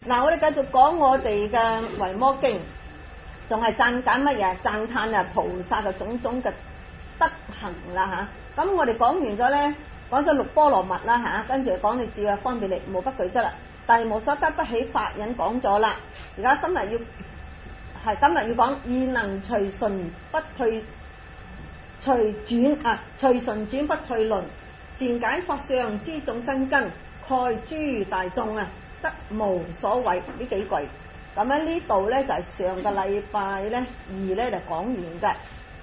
嗱，我哋繼續講我哋嘅維摩經，仲係讚緊乜嘢？讚歎啊菩薩嘅種種嘅德行啦嚇。咁我哋講完咗咧，講咗六波羅蜜啦嚇，跟住講你智慧方便力無不具足啦。但係無所得不起法忍講咗啦。而家今日要講義能隨順不退，隨順轉不退論，善解法相知眾生根，蓋諸大眾啊得無所謂呢幾句。咁喺呢度咧就係上個禮拜咧2咧就講完嘅。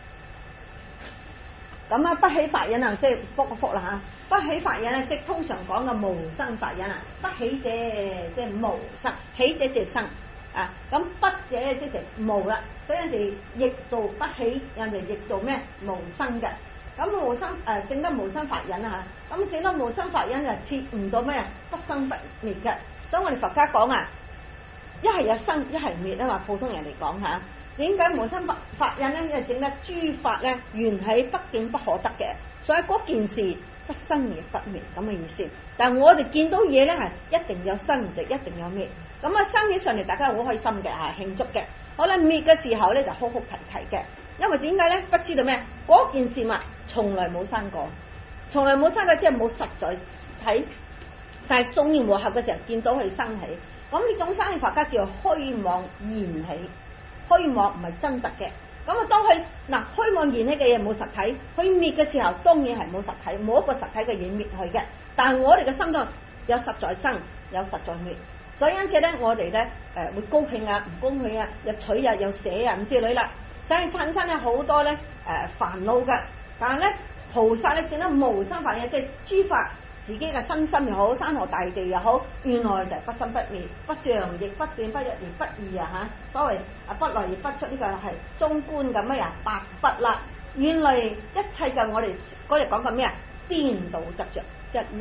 咁啊不起法忍啊，即係覆啦嚇。不起法忍啊，即係通常講嘅無生法忍啊。不起者即係無生，起者即係生啊。咁不者即係無啦。所以有時譯做不起，有人譯做咩無生嘅。咁無生證得無生法忍啊嚇。咁證得無生法忍就切唔到咩不生不滅嘅。所以我哋佛家講啊，一係有生，一係滅啊嘛。普通人嚟講嚇。點解無生法忍咧？因為整得諸法咧緣起不境不可得嘅，所以嗰件事不生亦不滅咁嘅意思。但係我哋見到嘢咧係一定有生就一定有滅。咁啊生起上嚟大家好開心嘅嚇，慶祝嘅。好啦，滅嘅時候咧就哭哭啼啼嘅，因為點解咧？不知道咩？嗰件事物從來冇生過，從來冇生過，即係冇實在睇。但係縱然和合嘅時候見到佢生起，咁呢種生起佛家叫虛妄現起。虛妄唔係真實嘅，咁啊當佢虛妄現起嘅嘢冇實體，佢滅嘅時候當然係冇實體，冇一個實體嘅嘢滅去嘅。但係我哋嘅心中有實在生，有實在滅，所以因此咧我哋咧會高興啊，唔高興啊，又取啊，又捨啊咁之類啦，所以產生咧好多咧煩惱嘅。但係咧菩薩咧證得無生法忍，即係諸法。自己嘅身心又好，山河大地又好，原來就係不生不滅，不常亦不斷，不日亦不異啊嚇！所謂不來亦不出，呢個係中觀咁咩啊？白不啦！原來一切嘅我哋嗰日講緊咩啊？顛倒執着，即係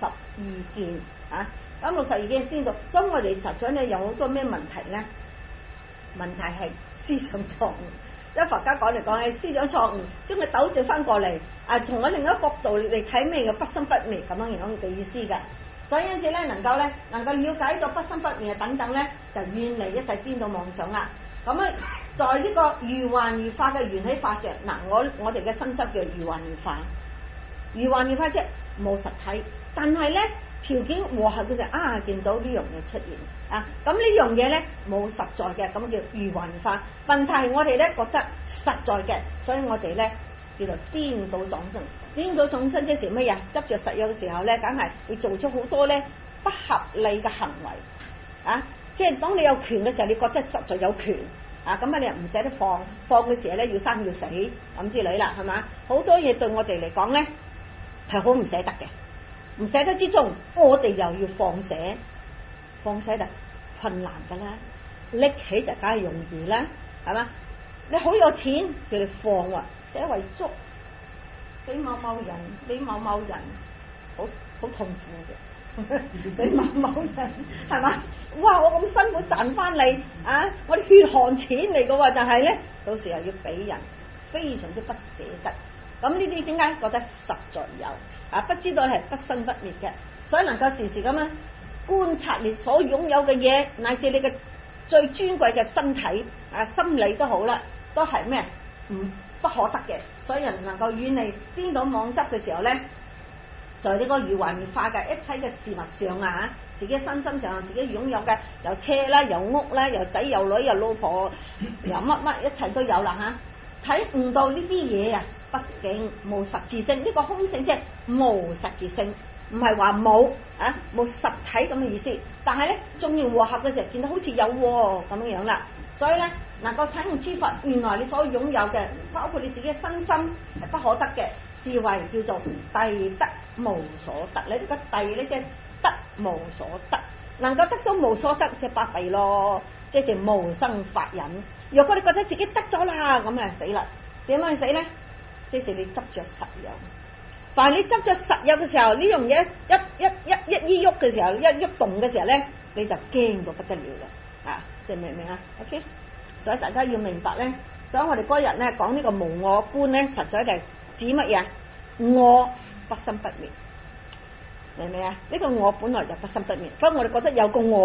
62件啊！咁62件顛倒，所以我哋實在咧有好多咩問題咧？問題係思想錯誤。因為佛家講嚟講去思想錯誤，將佢糾正翻過嚟，從我另一個角度嚟睇咩嘅不生不滅咁樣嘅意思嘅。所以因此咧，能夠了解咗不生不滅等等咧，就遠離一切顛倒妄想啦。咁啊，在呢個如幻如化嘅緣起法上，我哋嘅身心叫如幻如化，如幻如化即係冇實體，但係咧條件和合嘅時候見到呢樣嘢出現啊，咁呢樣嘢咧冇實在嘅，咁叫如幻如化。問題係我哋咧覺得實在嘅，所以我哋咧叫做顛倒眾生。顛倒眾生即係乜嘢？執着實有嘅時候咧，梗係會做出好多咧不合理嘅行為啊！即係當你有權嘅時候，你覺得實在有權啊，咁你又唔捨得放嘅時候咧，要生要死咁之類啦，係嘛？好多嘢對我哋嚟講咧係好唔捨得嘅。唔捨得之中，我哋又要放捨就困難噶啦，拎起就梗係容易啦，係嘛？你好有錢叫你放喎，捨為足，俾某人好痛苦嘅，俾某人係嘛？哇！我咁辛苦賺翻嚟啊，我啲血汗錢嚟噶喎，但係咧到時候要俾人，非常之不捨得。咁呢啲點解覺得實在有啊？不知道係不生不滅嘅，所以能夠時時咁樣觀察你所擁有嘅嘢，乃至你嘅最尊貴嘅身體啊、心理都好啦，都係咩？不可得嘅。所以人能夠遠離顛倒妄執嘅時候咧，在呢個如幻如化嘅一切嘅事物上啊，自己身心上自己擁有嘅，有車啦，有屋啦，有仔有女，有老婆，有乜一切都有啦嚇。睇唔到呢啲嘢啊！畢竟無實質性，呢個空性即係無實質性，唔係話冇啊，冇實體咁嘅意思。但係咧，縱然和合嘅時候，見到好似有咁樣啦。所以咧，能夠睇用諸法，原來你所擁有嘅，包括你自己嘅身心係不可得嘅，視為叫做諦得無所得。你呢個諦咧，即係得無所得，能夠得到無所得，即係八諦咯，即係無生法忍。若果你覺得自己得咗啦，咁啊死啦！點樣去死咧？即是你執着實有，凡係你執着實有嘅時候，呢樣嘢一喐嘅時候，一喐動嘅時候咧，你就驚到不得了啦！啊，即係明唔明啊 ？OK， 所以大家要明白咧。所以我哋嗰日咧講呢個無我觀咧，實在係指乜嘢？我不生不滅，明唔明啊？呢個我本來就不生不滅，所以我哋覺得有個我，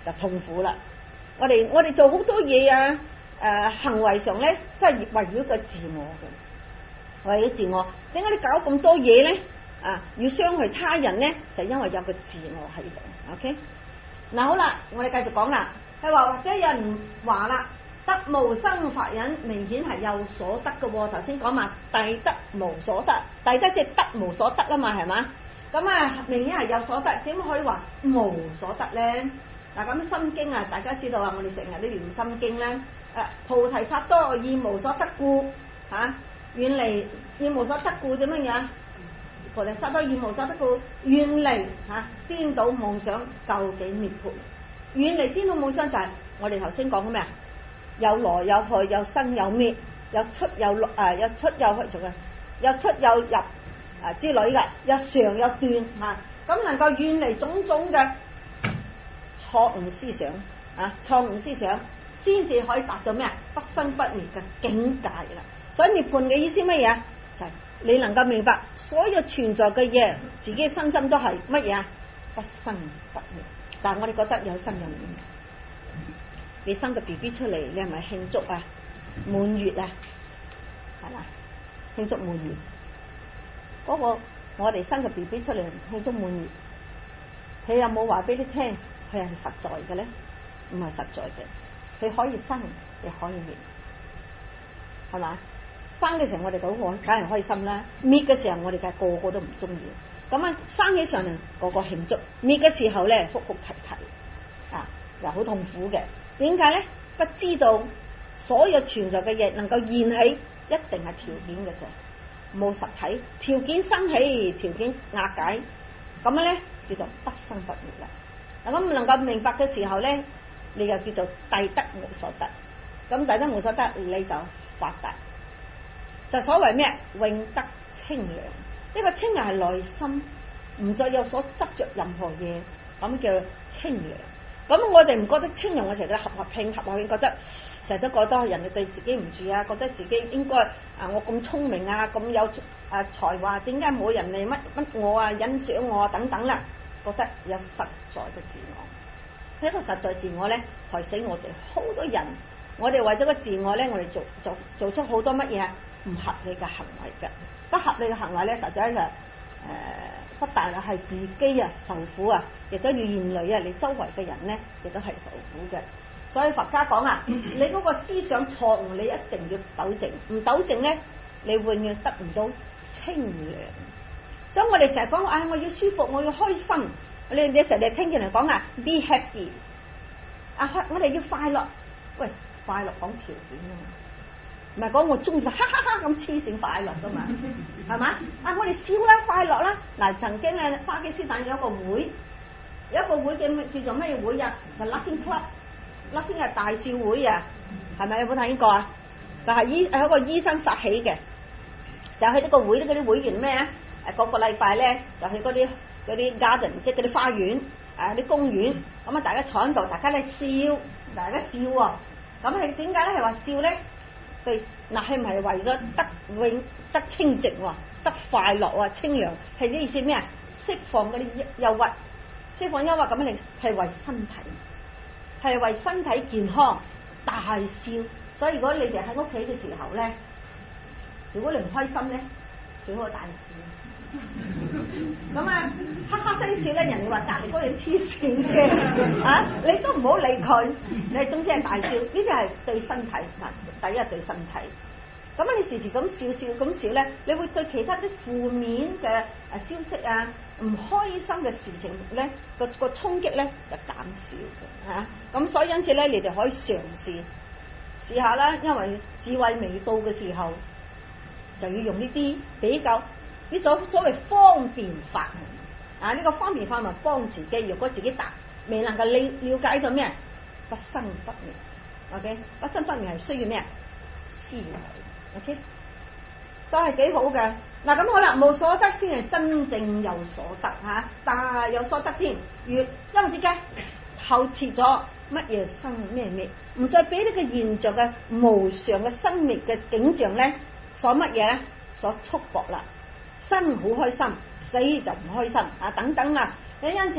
就痛苦啦。我哋做好多嘢啊，行為上咧都係圍繞個自我嘅，為咗自我。點解你搞咁多嘢咧？要傷害他人咧，就因為有個自我喺度。OK， 嗱好啦，我哋繼續講啦。係話或者有人話啦，得無生法忍明顯係有所得嘅。頭先講嘛，逮得無所得，逮得即係得無所得啊嘛，係嘛？咁啊，明顯係有所得，點可以話無所得咧？嗱，咁心經啊，大家知道啊，我哋成日都念心經咧。菩提薩埵以無所得故，遠離以無所得故點樣樣？菩提薩埵以無所得故，遠離顛倒妄想，究竟滅槃。遠離顛倒妄想就係我哋頭先講嘅咩啊？有來有去，有生有滅，有出有入，有出有去，仲有出有入之類嘅，有常有斷咁能夠遠離種種嘅錯誤思想錯誤思想，先至可以達到咩啊？不生不滅嘅境界啦。所以涅槃嘅意思乜嘢？就係你能夠明白所有存在嘅嘢，自己身心都係乜嘢啊？不生不滅。但係我哋覺得有生有滅。你生個 BB 出嚟，你係咪慶祝滿月啊？係嘛？慶祝滿月。嗰個我哋生個 BB 出嚟慶祝滿月，佢有冇話俾你聽佢係實在嘅咧？唔係實在嘅，佢可以生亦可以滅，係嘛？生嘅時候我哋好開，梗係開心啦。滅嘅時候我哋梗係個個都唔中意。咁啊，生起上嚟個個慶祝，滅嘅時候咧哭哭啼啼又好痛苦嘅。點解咧？不知道所有存在嘅嘢能夠現起，一定係條件嘅啫，冇實體。條件生起，條件瓦解，咁樣咧叫做不生不滅啦。咁能夠明白嘅時候咧，你就叫做逮得無所得。咁逮得無所得，你就發達。就所謂咩？永得清涼。呢個清涼係內心，唔再有所執着任何嘢，咁叫清涼。咁我哋唔覺得清涼，我成日都合合拼，覺得成日都覺得人哋對自己唔住啊，覺得自己應該我咁聰明啊，咁有才華，點解冇人嚟乜我啊，欣賞我啊等等啦，覺得有實在嘅自我。呢個實在自我咧，害死我哋好多人。我哋為咗個自我咧，我哋做出好多乜嘢唔合理嘅行為嘅。不合理嘅行為咧，實在係不但係自己受苦亦都要連累你周圍嘅人咧，亦都係受苦嘅。所以佛家講你嗰個思想錯誤，你一定要糾正，唔糾正咧，你永遠得唔到清涼。所以我哋成日講我要舒服，我要開心。你哋成日聽見人講be happy 我哋要快樂。喂，快樂講條件㗎嘛，唔係講我中意哈哈哈咁黐線快樂㗎嘛，係嘛？我哋笑啦，快樂啦。嗱，曾經巴基斯坦有一個會叫做咩會啊？就 Laughing Club，Laughing 係大笑會啊，係咪有冇睇過啊？就係係一個醫生發起嘅，就去呢個會嗰啲會員咩個個禮拜咧就去嗰啲 garden， 即係嗰啲花園啲公園，咁大家坐喺度，大家咧笑，大家笑喎。咁係點解咧？係話笑咧？對，係唔係為咗永得清淨得快樂清涼？係呢意思咩啊？釋放嗰啲憂鬱，釋放憂鬱，咁樣係為身體，係為身體健康大笑。所以如果你哋喺屋企嘅時候咧，如果你唔開心咧，最好大笑。咁哈哈聲笑咧，人哋話隔離嗰個黐線嘅你都唔好理佢，你總之係大笑。呢啲係對身體第一係對身體。咁你時時咁笑咧，你會對其他啲負面嘅消息唔開心嘅事情咧個衝擊咧就減少嘅咁所以因此咧，你哋可以嘗試下啦。因為智慧未到嘅時候，就要用呢啲比較呢所謂方便法呢個方便法咪幫自己。如果自己未能夠了解到咩不生不滅 ，OK， 不生不滅係需要咩思維 ，OK， 所以係幾好嘅。嗱咁好啦，無所得先係真正有所得大有所得添。因為點解透徹咗乜嘢生咩滅，唔再俾呢個現象嘅無常嘅生滅嘅景象咧所乜嘢咧所束縛啦。生好開心，死就唔開心等等啦。因此咧，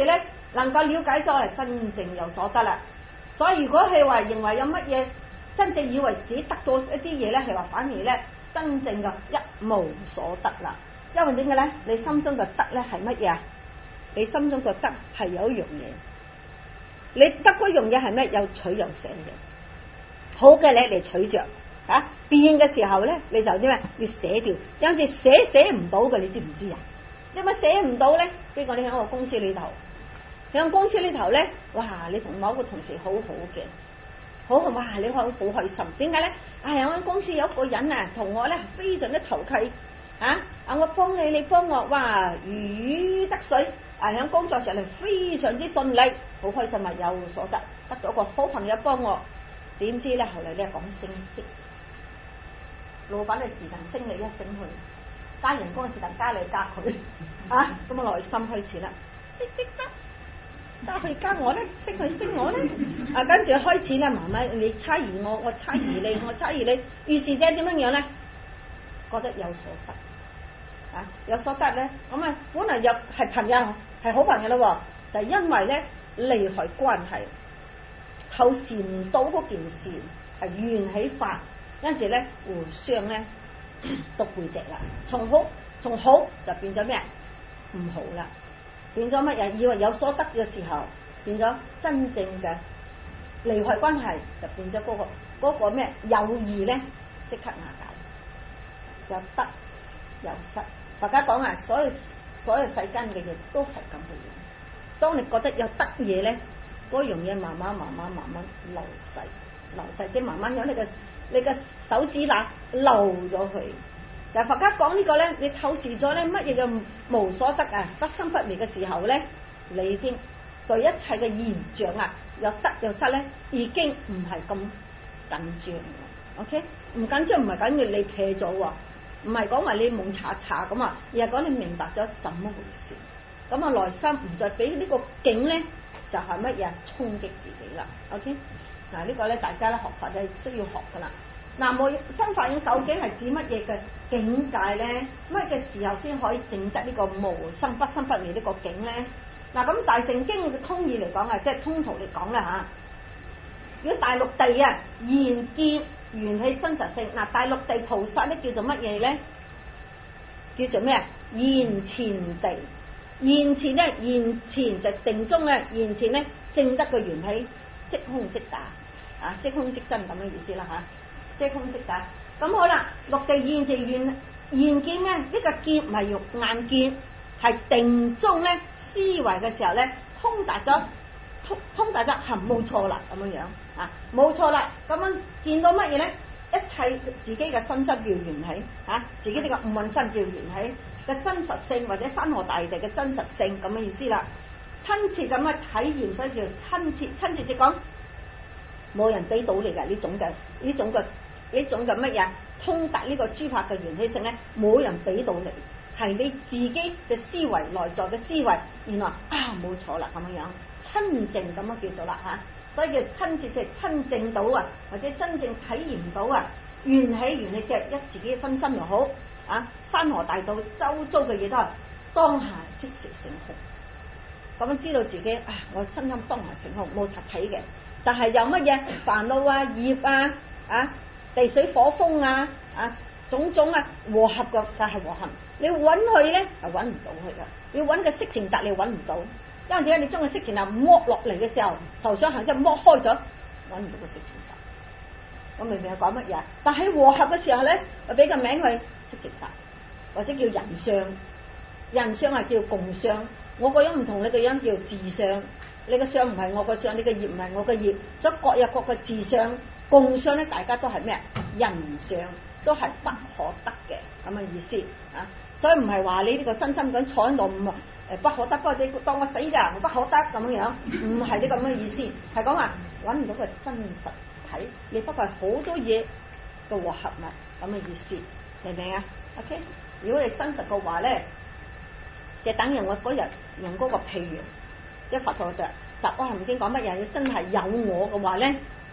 能夠了解咗係真正有所得啦。所以如果係話認為有乜嘢真正以為自己得到一啲嘢咧，係話反而咧真正嘅一無所得啦。因為點解咧？你心中嘅得咧係乜嘢？你心中嘅得係有一樣嘢，你得嗰樣嘢係咩？有取有捨嘅，好嘅咧嚟取着啊，變嘅時候咧你就啲咩？要捨掉，有時捨唔到嘅，你知唔知啊？點解捨唔到咧？比如你喺個公司裏頭，喺公司裏頭咧，哇！你同某個同事好好嘅，好哇！你好開心，點解咧？我間公司有一個人啊，同我咧非常之投契啊！我幫你，你幫我，哇！如魚得水啊！喺工作上嚟非常之順利，好開心啊！有所得，得到個好朋友幫我，點知咧後嚟咧講升職，老闆嘅時間升你一升去，加人工嘅時間加你加佢啊！咁啊內心開始啦，加佢加我咧，升佢升我咧，跟住開始咧，慢慢你差異我，我差異你，我差異你，於是者點樣樣咧？覺得有所得啊，有所得咧，咁啊本來又係朋友，係好朋友咯，就係因為咧利害關係透視唔到嗰件事係緣起法，因此咧互相咧都背脊啦，從好就變咗咩？唔好啦，變咗乜嘢？以為有所得嘅時候，變咗真正嘅利害關係，就變咗嗰個咩友誼咧，即刻瓦解。有得有失，大家講啊，所有世間嘅嘢都係咁嘅樣。當你覺得有得嘢咧，嗰樣嘢慢慢流逝，即係慢慢響你嘅手指罅漏咗去。但係佛家講呢個咧，你透視咗咧乜嘢嘅無所得啊，不生不滅嘅時候咧，你已經對一切嘅現象啊，有得有失咧，已經唔係咁緊張。OK， 唔緊張唔係緊要你企咗喎。唔係講話你蒙查查咁啊，而係講你明白咗怎麼回事，咁啊內心唔再俾呢個境咧，就係乜嘢衝擊自己啦。OK， 嗱呢個咧大家咧學法就需要學噶啦。嗱無生法忍究竟係指乜嘢嘅境界咧？乜嘅時候先可以證得呢個無生不生不滅呢個境咧？嗱咁大乘經嘅通義嚟講啊，即係通途嚟講啦吓。如果大陸地啊現見緣起真實性，嗱大陸地菩薩咧叫做乜嘢咧？叫做咩啊？現前地，現前咧，現前就定中咧，現前咧證得個緣起即空即打啊，即空即真咁嘅意思啦吓，即空即打。咁好啦，陸地現前現見咧，呢個見唔係肉眼見，係定中咧思維嘅時候咧通達咗係冇錯啦，咁樣樣啊，冇錯啦，咁樣見到乜嘢咧？一切自己嘅身心叫緣起啊，自己呢個五蘊身叫緣起嘅真實性，或者山河大地嘅真實性咁嘅意思啦。親切咁嘅體驗，所以叫親切即講冇人俾到你嘅呢種嘅乜嘢通達呢個諸法嘅緣起性咧，冇人俾到你，係你自己嘅思維內在嘅思維，原來啊冇錯啦咁樣樣。親證咁樣叫做啦吓，所以叫親切，即係親證到啊，或者真正體驗到啊，緣起即係一自己嘅身心又好啊，山河大道周遭嘅嘢都係當下即時成空，咁樣知道自己啊，我身心當下成空，冇實體嘅，但係有乜嘢煩惱啊、業啊、地水火風啊種種啊和合嘅，但係和合，你揾佢咧係揾唔到佢噶，要揾個色情達你揾唔到。因為點解你將個色情達剝落嚟嘅時候，受想行識剝開咗，揾唔到個色情達。我明明係講乜嘢？但係和合嘅時候咧，就俾個名佢色情達，或者叫人相。人相係叫共相，我個樣唔同你個樣叫自相。你個相唔係我個相，你個業唔係我個業，所以各有各個自相。共相咧，大家都係咩？人相都係不可得嘅咁嘅意思啊！所以唔係話你呢個身心咁坐喺度不可得，不過你當我死㗎，我不可得咁樣樣，唔係呢咁嘅意思，係講話揾唔到個真實體，你不過係好多嘢嘅和合物咁嘅意思，明唔明啊 ？OK， 如果你真實嘅話咧，就等於我嗰日用嗰個譬如，一佛陀就習阿含經講乜嘢？真係有我嘅話咧，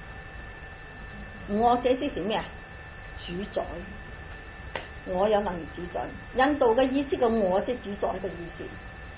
我這即是咩啊？主宰。我有能力主宰，印度嘅意思嘅我即主宰嘅意思，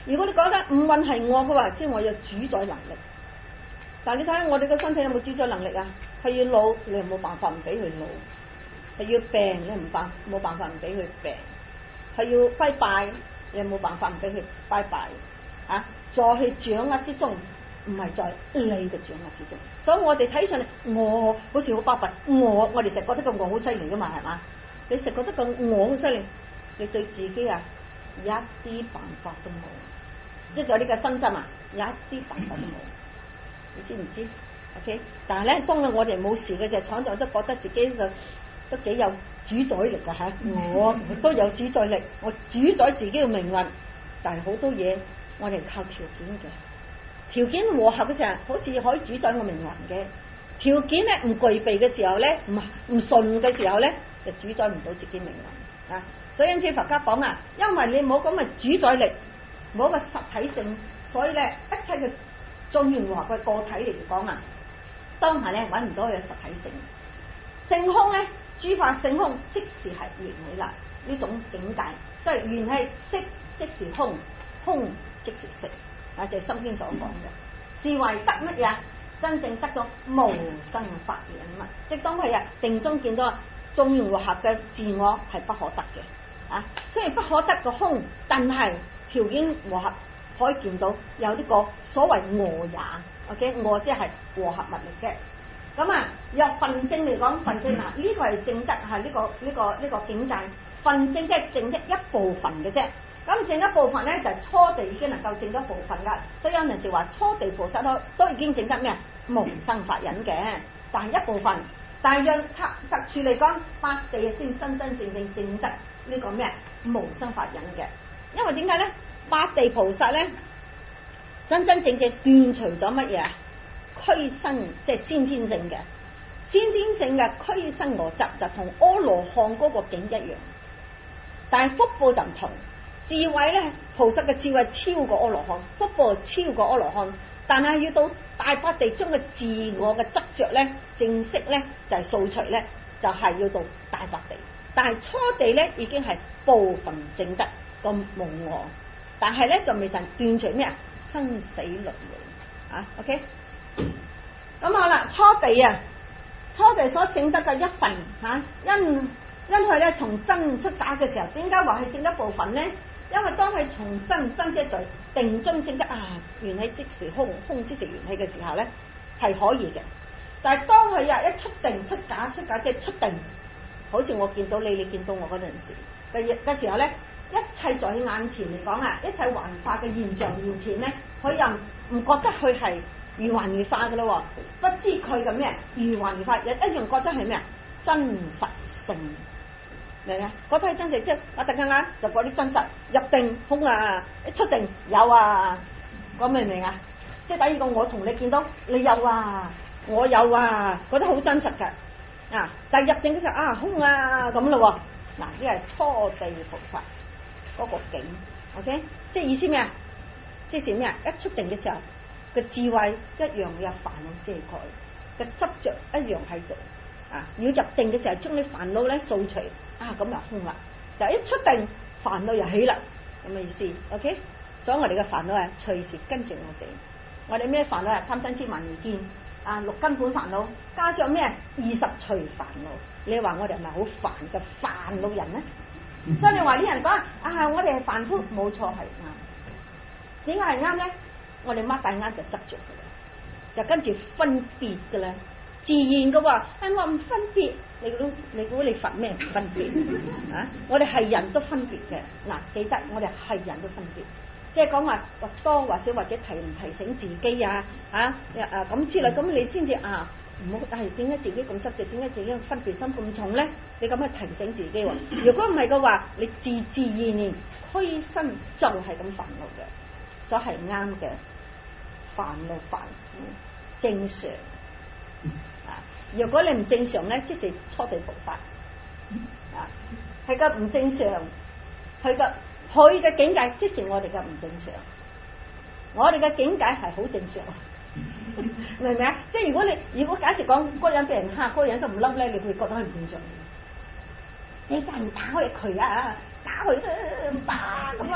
如果你覺得五蘊係我嘅話，即係我有主宰能力。但係你睇下我哋嘅身體有冇主宰能力啊？係要老，你又冇辦法唔俾佢老；係要病，你冇辦法唔俾佢病；係要拜拜，你又冇辦法唔俾佢拜拜。啊，在佢掌握之中，唔係在你嘅掌握之中。所以我哋睇上嚟，我好似好巴閉，我哋成日覺得個我好犀利噶嘛，係嘛？你成日覺得個我好犀利，你對自己啊一啲辦法都冇。即係呢個身心啊，有一啲辦法都冇。你知唔知 ？OK， 但係咧，當我哋冇事嘅時候，廠長都覺得自己就都幾有主宰力㗎嚇。我都有主宰力，我主宰自己嘅命運。但係好多嘢我哋靠條件嘅，條件和合嘅時候，好似可以主宰我命運嘅。條件咧唔具備嘅時候咧，唔順嘅時候咧，就主宰唔到自己命運啊。所以因此佛家講啊，因為你冇咁嘅主宰力，冇個實體性，所以咧一切嘅眾緣和合嘅個體嚟講啊，當下咧揾唔到佢嘅實體性。性空咧，諸法性空，即是係緣起啦。呢種境界，所以緣係色即是空，空即是色，啊就係《心經》所講嘅。是為得乜嘢？真正得到無生法忍嘛，即當佢定中見到眾緣和合嘅自我係不可得嘅。啊，雖然不可得個空，但係條件和合可以見到有呢個所謂我也。OK， 我即係和合物嚟嘅。咁啊，若分證嚟講，分證嗱呢個係證得係呢個境界。分證即係證得一部分嘅啫。咁證一部分咧，就係初地已經能夠證得一部分噶。所以有陣時話初地菩薩都已經證得咩無生法忍嘅，但係一部分。但係若特殊嚟講，八地先真正證得呢個咩無生法忍嘅。因為點解咧？八地菩薩咧真正斷除咗乜嘢？俱生即係先天性嘅，先天性嘅俱生我執就同阿羅漢嗰個境一樣，但係福報就唔同。智慧咧，菩薩嘅智慧超過阿羅漢，福報超過阿羅漢，但係要到大八地將嘅自我嘅執着咧，正式咧就係掃除咧，就係要到大八地。但係初地咧已經係部分證得個無我，但係咧就未曾斷除咩生死輪迴啊。OK， 咁好啦，初地所證得嘅一份吓，因佢咧從真出假嘅時候，點解話係證得部分咧？因為當佢從真即係在定中證得啊，緣起即是空，空即是緣起嘅時候咧，係可以嘅。但係當佢一出定出假即係出定，好似我見到你見到我嗰陣時嘅時候咧，一切在佢眼前嚟講啊，一切幻化嘅現象面前咧，佢又唔覺得佢係如幻如化嘅咯，不知佢嘅咩如幻如化，一樣覺得係咩真實性。明啊？覺得係真實，即係我突然間就嗰啲真實入定空啊，一出定有啊，講明唔明啊？即係第二個我同你見到你有啊，我有啊，覺得好真實噶啊！但係入定嘅時候啊，空啊咁咯。嗱，呢係初地菩薩嗰個境 ，OK， 即係意思咩啊？即是咩啊？一出定嘅時候個智慧一樣有煩惱遮蓋，個執着一樣喺度。啊！要入定嘅時候，將啲煩惱咧掃除啊，咁就空啦。就一出定，煩惱又起啦，咁嘅意思。OK， 所以我哋嘅煩惱係隨時跟住我哋。我哋咩煩惱啊？貪嗔癡慢疑見啊，六根本煩惱，加上咩20隨煩惱。你話我哋係咪好煩嘅煩惱人咧？所以你話啲人講啊，我哋係凡夫，冇錯係啱。點解係啱咧？我哋擘大眼就執着嘅，就跟住分別嘅啦。自然嘅喎，我唔分別，你估你佛咩唔分別啊？我哋係人都分別嘅，嗱，記得我哋係人都分別，即係講話或多或少或者提唔提醒自己啊咁之類，咁你先至唔好，但係點解自己咁執着？點解自己分別心咁重咧？你咁樣提醒自己喎。如果唔係嘅話，你自然虛身就係咁煩惱嘅，所以係啱嘅，煩惱凡夫正常。如果你唔正常咧，即是初地菩薩啊，係個唔正常，佢嘅境界，即是我哋嘅唔正常。我哋嘅境界係好正常，明唔明啊？即係如果假設講嗰人俾人蝦，嗰人都唔嬲咧，你會覺得佢唔正常。你打唔打開佢啊？打佢都打咁啊！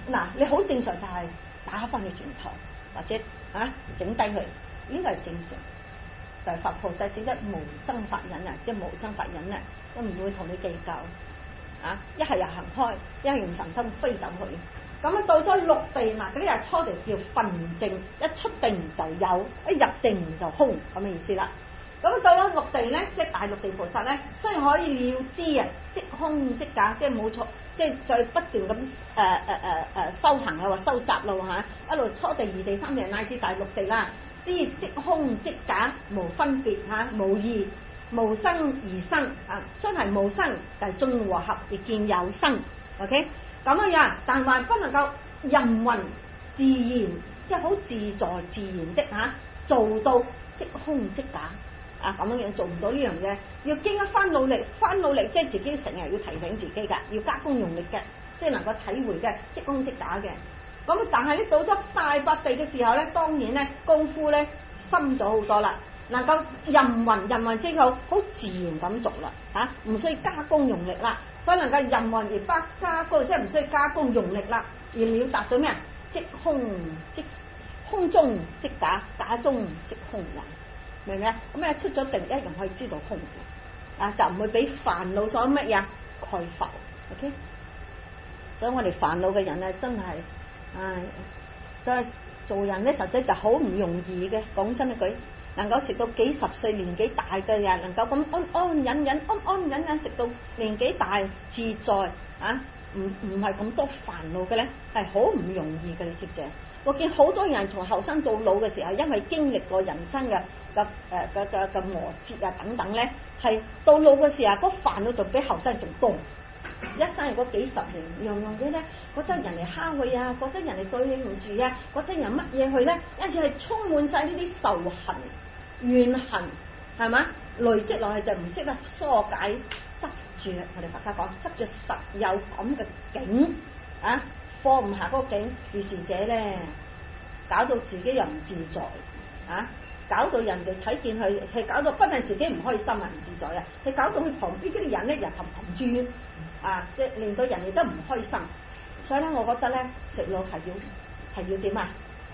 嗱，你好正常就係打翻佢轉頭，或者整低佢，呢個係正常。就係佛菩薩只得無生法忍啊，即係無生法忍啊，都唔會同你計較一係又行開，一係用神通飛走佢。咁到咗六地嗱，嗰啲係初地叫分靜，一出定就有，一入定就空咁嘅意思啦。咁到咗六地咧，即係大六地菩薩咧，雖然可以了知啊，即空即假，即係冇錯，即係再不斷咁修行啊，或收集路一路初地、二地、三地乃至大六地啦，知即空即假，無分別無異，無生而生雖係無生，但係眾和合亦見有生。OK， 咁樣，但還不能夠任運自然，即係好自在自然的做到即空即假。咁樣做唔到呢樣嘢，要經一番努力，即係自己成日要提醒自己㗎，要加功用力嘅，即係能夠體會嘅即空即假嘅。咁但係咧到咗大八地嘅時候咧，當然咧功夫咧深咗好多啦，能夠任運之後好自然咁做啦，唔需要加功用力啦，所以能夠任運而不加功，即係唔需要加功用力啦，而了達到咩啊？即空即空中即假，假中即空人。明唔明啊？咁啊出咗定一樣可以知道空嘅，就唔會俾煩惱所乜嘢蓋覆。OK， 所以我哋煩惱嘅人咧，真係，所以做人咧實際就好唔容易嘅。講真一句，能夠食到幾十歲年紀大嘅人，能夠咁安安忍忍食到年紀大自在唔係咁多煩惱嘅咧，係好唔容易嘅。你知唔知？我見好多人從後生到老嘅時候，因為經歷過人生嘅磨折等等咧，係到老嘅時候，嗰煩惱就比後生仲多。一生嗰幾十年，樣樣嘢咧，覺得人哋蝦佢覺得人哋對你唔住覺得人乜嘢佢咧，有時係充滿晒呢啲仇恨、怨恨，係嘛？累積落去就唔識得疏解，執住我哋佛家講，執住實有咁嘅境放唔下嗰個境，於是者咧，搞到自己又唔自在搞到人哋睇見佢，係搞到不但自己唔開心唔自在係搞到佢旁邊嗰啲人咧又氹氹轉即係令到人哋都唔開心。所以咧，我覺得咧，食腦係要點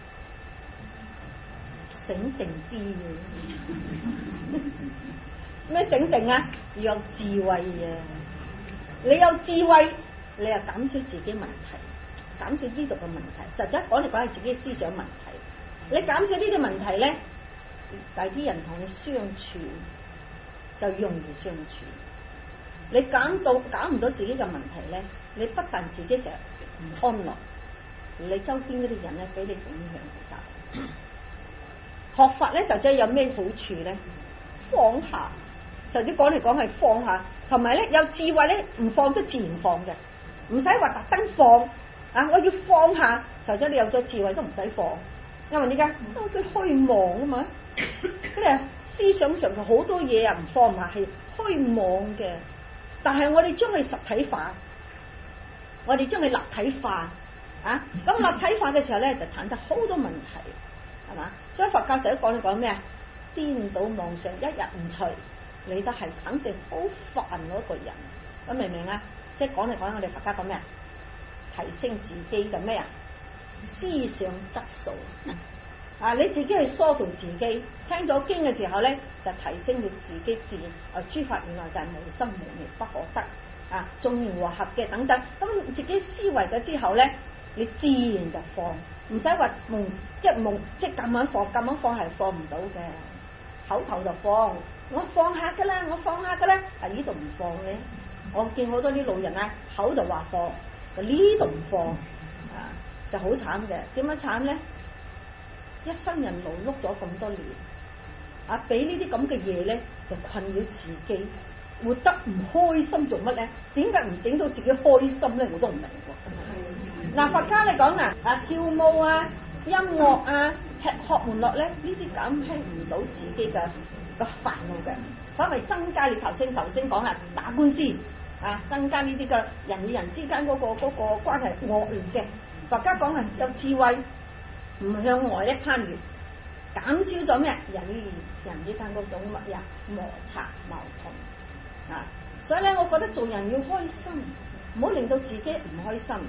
醒定啲嘅。咩醒定要有智慧你有智慧，你又減少自己問題。減少呢度嘅問題，實際講嚟講係自己思想問題。你減少呢啲問題咧，第啲人同你相處就容易相處。你減唔到自己嘅問題咧，你不但自己成日唔安樂，你周邊嗰啲人咧俾你影響好大。學法咧實際有咩好處咧？放下，實際講嚟講係放下，同埋咧有智慧咧，唔放都自然放嘅，唔使話特登放。我要放下，除咗你有咗智慧都唔使放，因為點解？佢虛妄嘛，即係思想上嘅好多嘢唔放唔下係虛妄嘅。但係我哋將佢實體化，我哋將佢立體化咁立體化嘅時候咧，就產生好多問題，係嘛？所以佛教成日講咩啊？顛倒妄想一日唔除，你都係肯定好煩嗰個人。咁明唔明啊？即係講嚟講，我哋佛家講咩啊？提升自己嘅咩思想質素你自己去疏導自己，聽咗經嘅時候咧，就提升你自己自然諸法原來就係無生無滅不可得眾緣和合嘅等等。咁自己思維咗之後咧，你自然就放，唔使話即係咁樣放係放唔到嘅。口頭就放，我放下噶啦，呢度唔放咧。我見好多啲老人口就話放，呢度唔放就好慘嘅。點樣慘咧？一生人勞碌咗咁多年俾呢啲咁嘅嘢咧，就困擾自己，活得唔開心做乜咧？點解唔整到自己開心咧？我都唔明喎。佛家你講跳舞音樂吃喝玩樂咧，呢啲減輕唔到自己嘅煩惱嘅，反為增加你頭先講打官司增加呢啲嘅人與人之間嗰個關係惡劣嘅。佛家講有智慧，唔向外攀緣，減少咗咩？人與人之間嗰種乜嘢摩擦矛盾所以咧，我覺得做人要開心，唔好令到自己唔開心，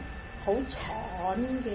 好蠢嘅，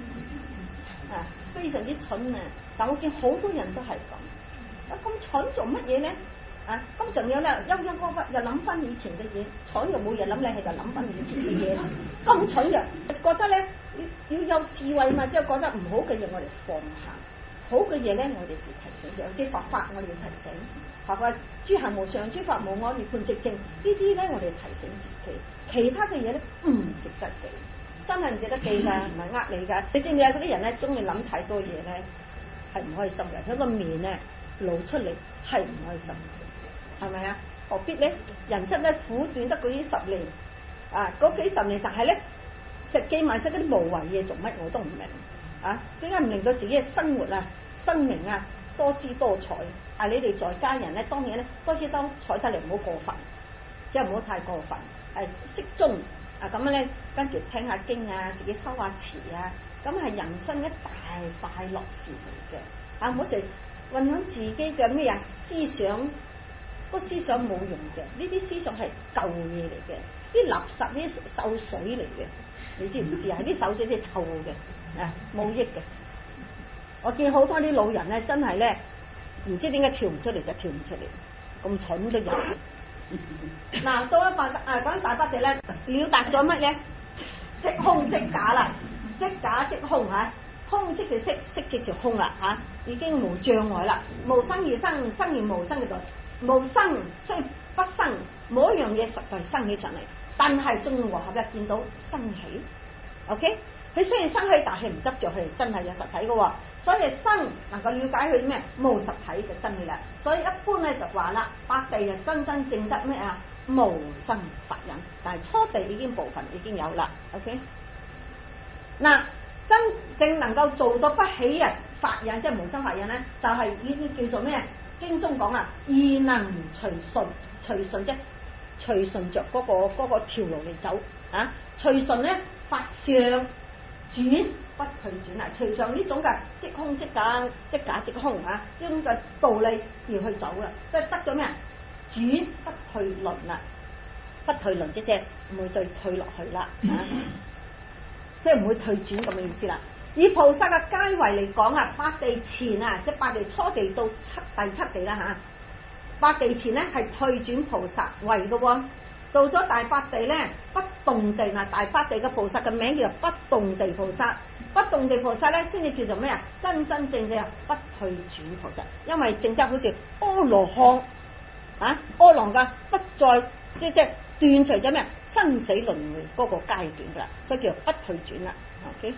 非常之蠢啊！但我見好多人都係咁，咁蠢做乜嘢咧？咁仲有咧，悠悠忽忽又諗翻以前嘅嘢，蠢又冇嘢諗，你係就諗翻以前嘅嘢，咁蠢嘅，覺得咧要有智慧嘛，即係覺得唔好嘅嘢我哋放下，好嘅嘢咧我哋是提醒，有啲佛法我哋要提醒，佛法諸行無常，諸法無我，涅槃寂靜，呢啲咧我哋提醒自己，其他嘅嘢咧唔值得記，真係唔值得記㗎，唔係呃你㗎。你知唔知啊？嗰啲人咧中意諗太多嘢咧，係唔開心嘅，佢個面咧露出嚟係唔開心。係咪啊？何必咧？人生咧苦短得嗰啲10年，嗰幾10年就係咧食記埋晒嗰啲無謂嘢做乜我都唔明，點解唔令到自己嘅生活生命多姿多彩？你哋在家人咧當然咧多姿多彩得嚟唔好過分，即係唔好太過分，適中咁樣咧，跟住聽下經自己修下持咁係人生一大快樂事嚟嘅，唔好成混響自己嘅咩思想。個思想冇用嘅，呢啲思想係舊嘢嚟嘅，啲垃圾啲餿水嚟嘅，你知唔知啊？啲餿水啲臭嘅，冇益嘅。我見好多啲老人咧，真係咧唔知點解跳唔出嚟就跳唔出嚟，咁蠢都有。嗱，到一講大不地咧，了達咗乜嘢？即空即假啦，即假即空空即是色即是空啦已經無障礙啦，無生而生，生而無生嘅度。無生雖不生，冇一樣嘢實在生起上嚟，但係眾和合一見到生起 ，OK？ 佢雖然生起，但係唔執着佢真係有實體嘅，所以生能夠了解佢咩無實體嘅真理啦。所以一般咧就話啦，八地就真真正得咩無生法忍，但係初地已經部分已經有啦 ，OK？ 嗱，真正能夠做到不起法忍，即係無生法忍咧，就係已經叫做咩？經中講義能隨順，隨順啫，隨順着嗰個條路嚟走隨順咧法上轉不退轉隨上呢種嘅即空即假即假即空呢種嘅道理要去走啦，即係得咗咩轉不退輪啦，不退輪即係唔會再退落去啦即係唔會退轉咁嘅意思啦。以菩薩嘅階位嚟講八地前即係八地初地到第七地啦八地前咧係退轉菩薩位嘅喎，到咗大八地咧不動地大八地嘅菩薩嘅名叫做不動地菩薩，不動地菩薩咧先至叫做咩真真正正不退轉菩薩，因為正則好似阿羅漢阿羅嘅不再即係斷除咗咩生死輪迴嗰個階段噶啦，所以叫做不退轉啦。OK。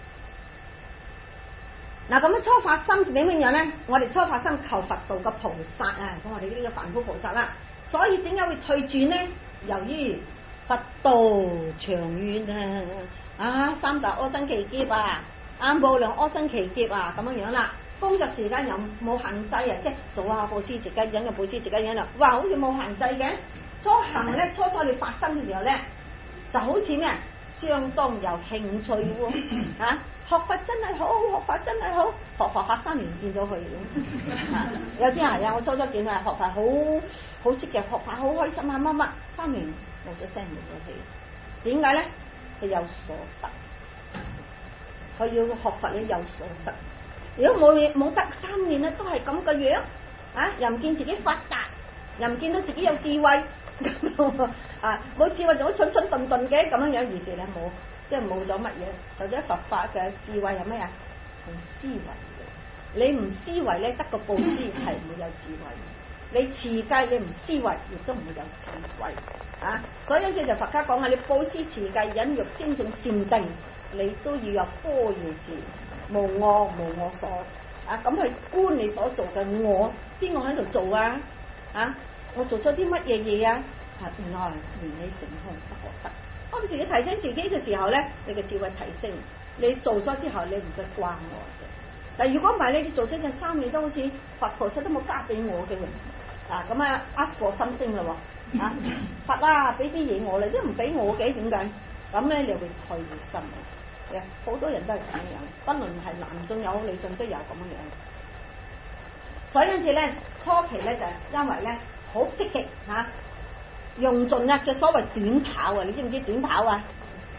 嗱咁樣初發心點樣咧？我哋初發心求佛道嘅菩薩咁我哋呢個凡夫菩薩啦，所以點解會退轉咧？由於佛道長遠三大阿僧祇劫無量阿僧祇劫咁樣啦。工作時間又冇限制即係做下布施自己忍嘅布施自己忍啦。哇，好似冇限制嘅。初行咧，初你發生嘅時候咧，就好似咩相當有興趣喎學佛真係好，學法真係好，學下3年見咗佢有啲係我初見佢學法好積極，學法好開心乜乜，3年冇咗聲冇咗氣，點解咧？佢有所得，佢要學佛咧有所得。如果冇得3年咧，都係咁嘅樣又唔見自己發達，又唔見到自己有智慧冇智慧就好蠢蠢頓頓嘅咁樣，於是咧冇。即係冇咗乜嘢，受咗佛法嘅智慧係咩從思維嘅。你唔思維咧，得個布施係唔會有智慧。你持戒你唔思維，亦都唔會有智慧所以就佛家講你布施持戒忍辱精進禪定，你都要有般若智，無我無我所咁去觀你所做嘅我，邊個喺度做我做咗啲乜嘢嘢原來緣起成空不可得。當時你提醒自己嘅時候咧，你嘅智慧提升，你做咗之後你唔再掛我嘅。但如果唔係你做咗隻3年都好似佛菩薩都冇加俾我嘅咁ask for something啦佛俾啲嘢我啦，都唔俾我嘅，點解？咁咧你會退心嘅。好多人都係咁樣，不論係男眾有女眾都有咁樣。所以因此咧，初期咧就因為咧好積極用盡嘅所謂短跑你知唔知短跑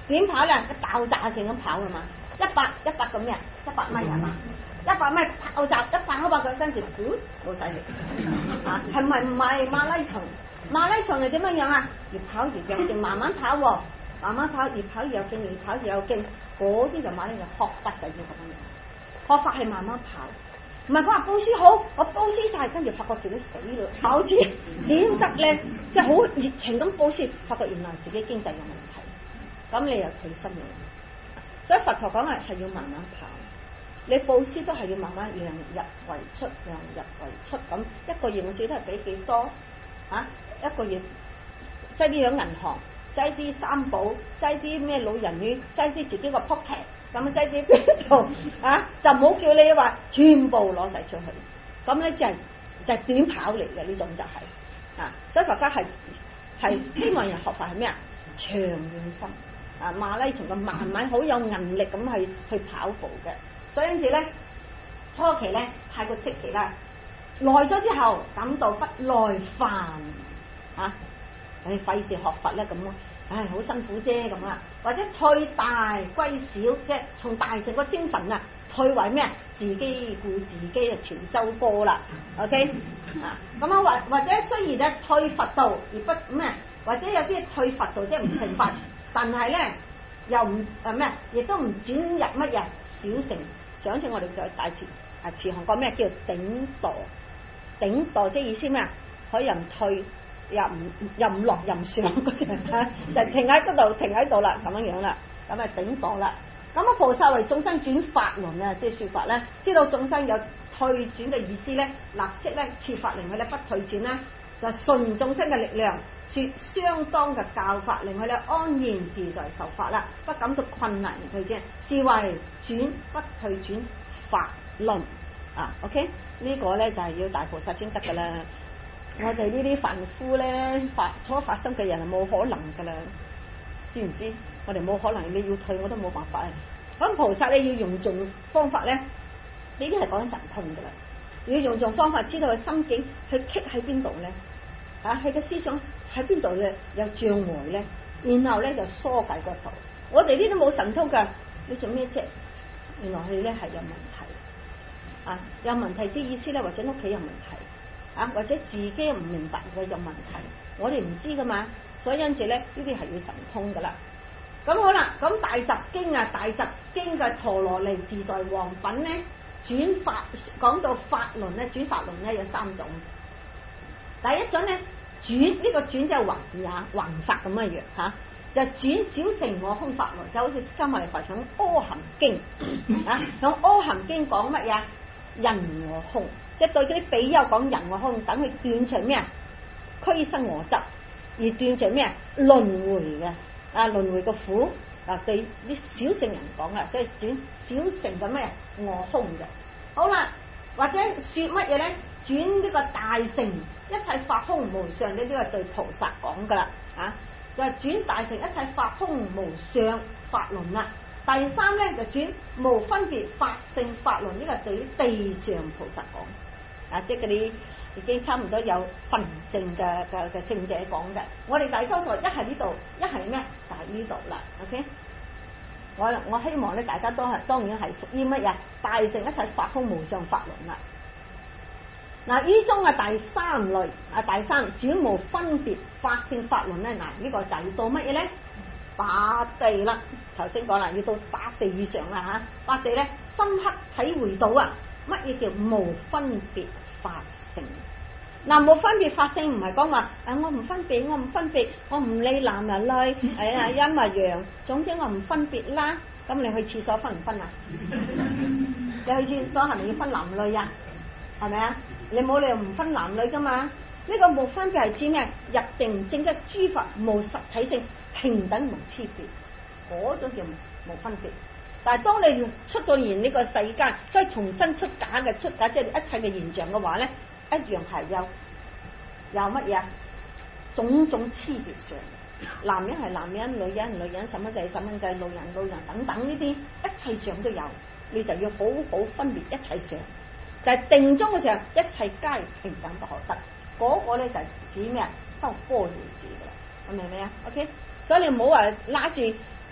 短跑咧爆炸性咁跑係嘛，100個咩？100米係嘛？100米爆炸100個，跟住冇晒力啊！係咪唔係馬拉松？馬拉松係點樣樣啊？越跑越有勁，慢慢跑喎，慢慢跑，越跑越有勁，越跑越有勁。嗰啲就馬拉松學法就要咁樣，學法係慢慢跑。唔係佢話布施好，我布施晒，跟住發覺自己死咯，跑住點得咧？即係好熱情咁布施，發覺原來自己經濟有問題，咁你又退身嘅。所以佛陀講係要慢慢跑，你布施都係要慢慢量入為出，量入為出咁。一個月我少都係俾幾多啊？一個月擠啲喺銀行，擠啲三寶，擠啲咩老人院，擠啲自己個撲劇。咁啊，擠啲邊度啊？就唔好叫你話全部攞晒出去，咁咧就係短跑嚟嘅呢種就係啊。所以佛家係希望人學法係咩啊？長遠心啊，馬拉松咁慢慢好有韌力咁去跑步嘅。所以因此咧，初期咧太過積極啦，耐咗之後感到不耐煩啊，費事學佛咧咁咯。唉，好辛苦啫咁啊！或者退大歸小，即係從大成個精神啊，退為咩？自己顧自己啊，潮州歌啦 ，OK 啊？咁啊，或者雖然咧退佛道而不咩，或者有啲退佛道即係唔成佛，但係咧又唔咩，亦都唔轉入乜嘢小乘。上次我哋在大慈航講咩叫頂墮？頂墮即係意思咩啊？可以唔退。又唔落又唔上嗰隻就停喺嗰度，停喺度啦，咁樣樣啦，咁啊頂墮啦。咁啊菩薩為眾生轉法輪啊，即係說法咧，知道眾生有退轉嘅意思咧，立即咧設法令佢咧不退轉啦，就順眾生嘅力量，說相當嘅教法，令佢咧安然自在受法啦，不感到困難而退轉，是為轉不退轉法輪啊。OK， 呢個咧就係要大菩薩先得噶啦。我哋呢啲凡夫咧，初發生嘅人係冇可能噶啦，知唔知？我哋冇可能，你要退我都冇辦法啊！咁菩薩咧要用盡方法咧，呢啲係講神通噶啦，要用盡方法知道佢心境佢棘喺邊度咧，啊，佢嘅思想喺邊度咧有障礙咧，然後咧就疏解個頭。我哋呢啲冇神通噶，你做咩啫？原來佢咧係有問題，啊，有問題之意思咧，或者屋企有問題。啊，或者自己唔明白佢有問題，我哋唔知噶嘛，所以因此咧呢啲係要神通噶啦。咁好啦，咁大集經啊，大集經嘅陀羅尼自在王品咧，轉法講到法輪咧，轉法輪咧有3種。第一種咧轉呢個轉即係弘法咁嘅樣吓，就轉小乘我空法輪，就好似今日佛講阿含經啊，講阿含經講乜嘢？人我空。即係對嗰啲比丘講人我空，等佢斷除咩啊？俱生我執，而斷除咩啊？輪迴嘅啊，輪迴嘅苦啊，對啲小乘人講啊，所以轉小乘嘅咩我空嘅。好啦，或者說乜嘢咧？轉呢個大乘一切法空無常，呢啲係對菩薩講噶啦啊，就係轉大乘一切法空無常法輪啦。第3咧就轉無分別法性法輪，呢個對於地上菩薩講。啊！即係嗰啲已經差唔多有分證嘅聖者講嘅，我哋大多數一係呢度，一係咩就係呢度啦。OK， 我希望咧，大家都係當然係屬於乜嘢大乘一切法空無常法輪啦。嗱，呢中嘅第3類啊，第3轉無分別法性法輪咧，嗱、呢個就要到乜嘢咧？八地啦，頭先講啦，要到八地以上啦嚇。八地咧深刻體會到啊，乜嘢叫無分別法性？嗱，無分別法性唔係講話我唔分別，我唔理男呀女，陰呀陽，總之我唔分別啦。咁你去廁所分唔分啊？你去廁所係咪要分男女呀？係咪啊？你冇理由唔分男女噶嘛？呢個無分別係指咩？入定證得諸法無實體性，平等無差別，嗰種叫無分別。但係當你出到現呢個世間，所以從真出假嘅出假，即係一切嘅現象嘅話咧，一樣係有乜嘢種種差別上，男人係男人，女人係女人，細蚊仔係細蚊仔，老人等等呢啲一切上都有，你就要好好分別一切上。但係定中嘅時候，一切皆平等不可得，嗰個咧就係指咩啊？修般若智嘅啦，明唔明啊 ？OK， 所以你唔好話拉住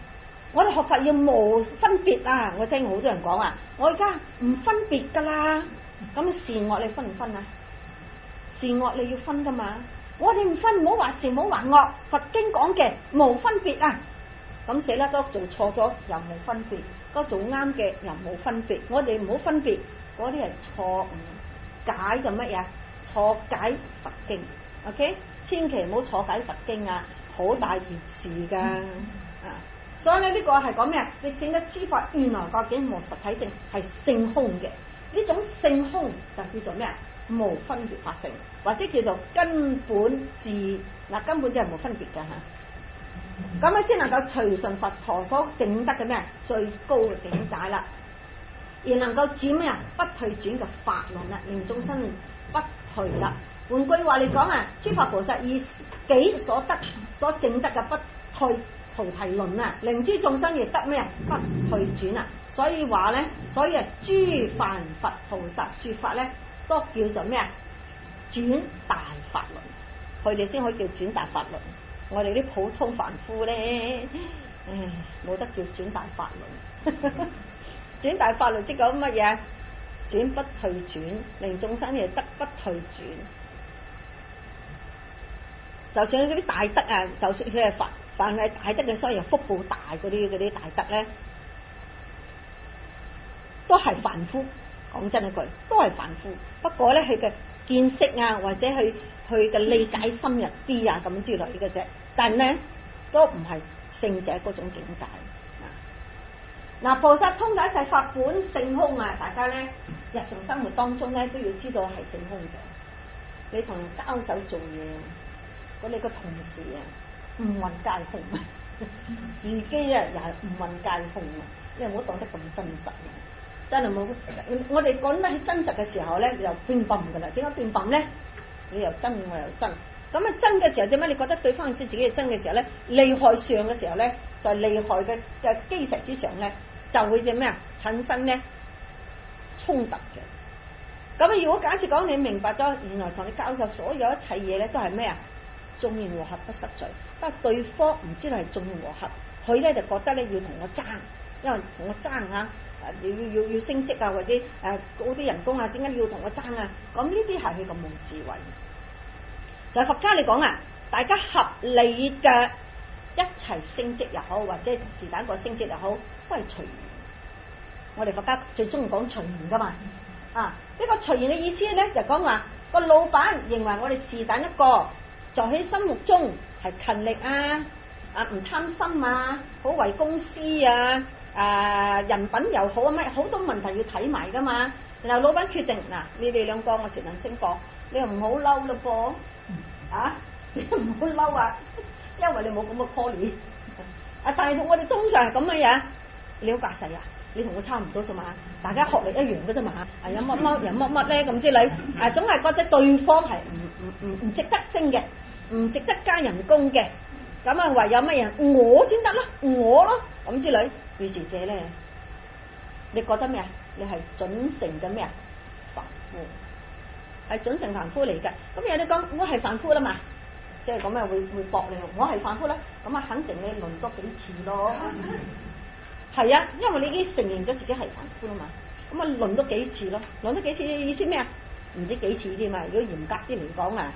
我哋學法要無分別啊！我聽好多人講啊，我而家唔分別噶啦。咁善惡你分唔分啊？善惡你要分噶嘛？我哋唔分，唔好話善，唔好話惡。佛經講嘅無分別啊！咁死啦，嗰個做錯咗又冇分別，嗰個做啱嘅又冇分別。我哋唔好分別，嗰啲係錯誤解嘅乜嘢？錯解佛經。OK， 千祈唔好錯解佛經啊！好大件事噶啊！所以咧呢個係講咩啊？你整得諸法原來究竟無實體性，係性空嘅。呢種性空就叫做咩啊？無分別法性，或者叫做根本自。嗱，根本就係冇分別嘅吓。咁咧先能夠隨順佛陀所證得嘅咩最高嘅境界啦，而能夠轉咩啊？不退轉嘅法輪啦，令眾生不退啦。換句話嚟講啊，諸佛菩薩以己所得所證得嘅不退菩提輪啊，令諸眾生亦得咩啊？不退轉啊！所以話咧，所以啊，諸凡佛菩薩說法咧，都叫做咩啊？轉大法輪，佢哋先可以叫轉大法輪。我哋啲普通凡夫咧，冇得叫轉大法輪。轉大法輪即講乜嘢？轉不退轉，令眾生亦得不退轉。就算嗰啲大德啊，就算佢係凡係大德嘅，所以福報大嗰啲大德咧，都係凡夫。講真一句，都係凡夫。不過咧，佢嘅見識啊，或者佢嘅理解深入啲啊，咁之類嘅啫。但咧，都唔係聖者嗰種境界。嗱，菩薩通解一切法本性空啊！大家咧日常生活當中咧都要知道係性空嘅。你同人交手做嘢，嗰你個同事啊，五蘊皆空啊，自己啊又係五蘊皆空啊，因為唔好當得咁真實啊，真係冇。我哋講得起真實嘅時候咧，又變笨噶啦。點解變笨咧？你又真，我又真。咁啊真嘅時候點解？你覺得對方知自己係真嘅時候咧，利害上嘅時候咧，就係利害嘅基石之上咧，就會點咩啊？產生咧衝突嘅。咁啊，如果假設講你明白咗，原來同你交手所有一切嘢咧都係咩啊？眾緣和合不實在。不過對方唔知道係眾緣和合，佢咧就覺得咧要同我爭，因為同我爭啊，要升職啊，或者高啲人工啊，點解要同我爭啊？咁呢啲係佢咁冇智慧。就係佛家嚟講啊，大家合理嘅一齊升職又好，或者是但一個升職又好，都係隨緣。我哋佛家最中意講隨緣噶嘛。啊，呢個隨緣嘅意思咧，就講話個老闆認為我哋是但一個，在佢心目中係勤力啊，唔貪心啊，好為公司啊，人品又好啊，乜好多問題要睇埋噶嘛。然後老闆決定嗱，你哋兩個我是但升過，你又唔好嬲咯噃。你唔好嬲啊，因為你冇咁嘅 quality。但係我哋通常係咁嘅嘢，你好架勢啊，你同我差唔多啫嘛，大家學歷一樣嘅啫嘛，有乜乜有乜乜咧咁之類，總係覺得對方係唔值得升嘅，唔值得加人工嘅，咁啊唯有乜嘢我先得啦，我咯咁之類。於是者咧，你覺得咩啊？你係準成嘅咩啊？凡夫。係準成凡夫嚟嘅，咁有啲講我係凡夫啦嘛，即係咁啊會駁你，我係凡夫啦，咁啊肯定你輪多幾次咯，係啊，因為你已經承認咗自己係凡夫啦嘛，咁啊輪多幾次咯，輪多幾次意思咩啊？唔知幾次添嘛，如果嚴格啲嚟講啊，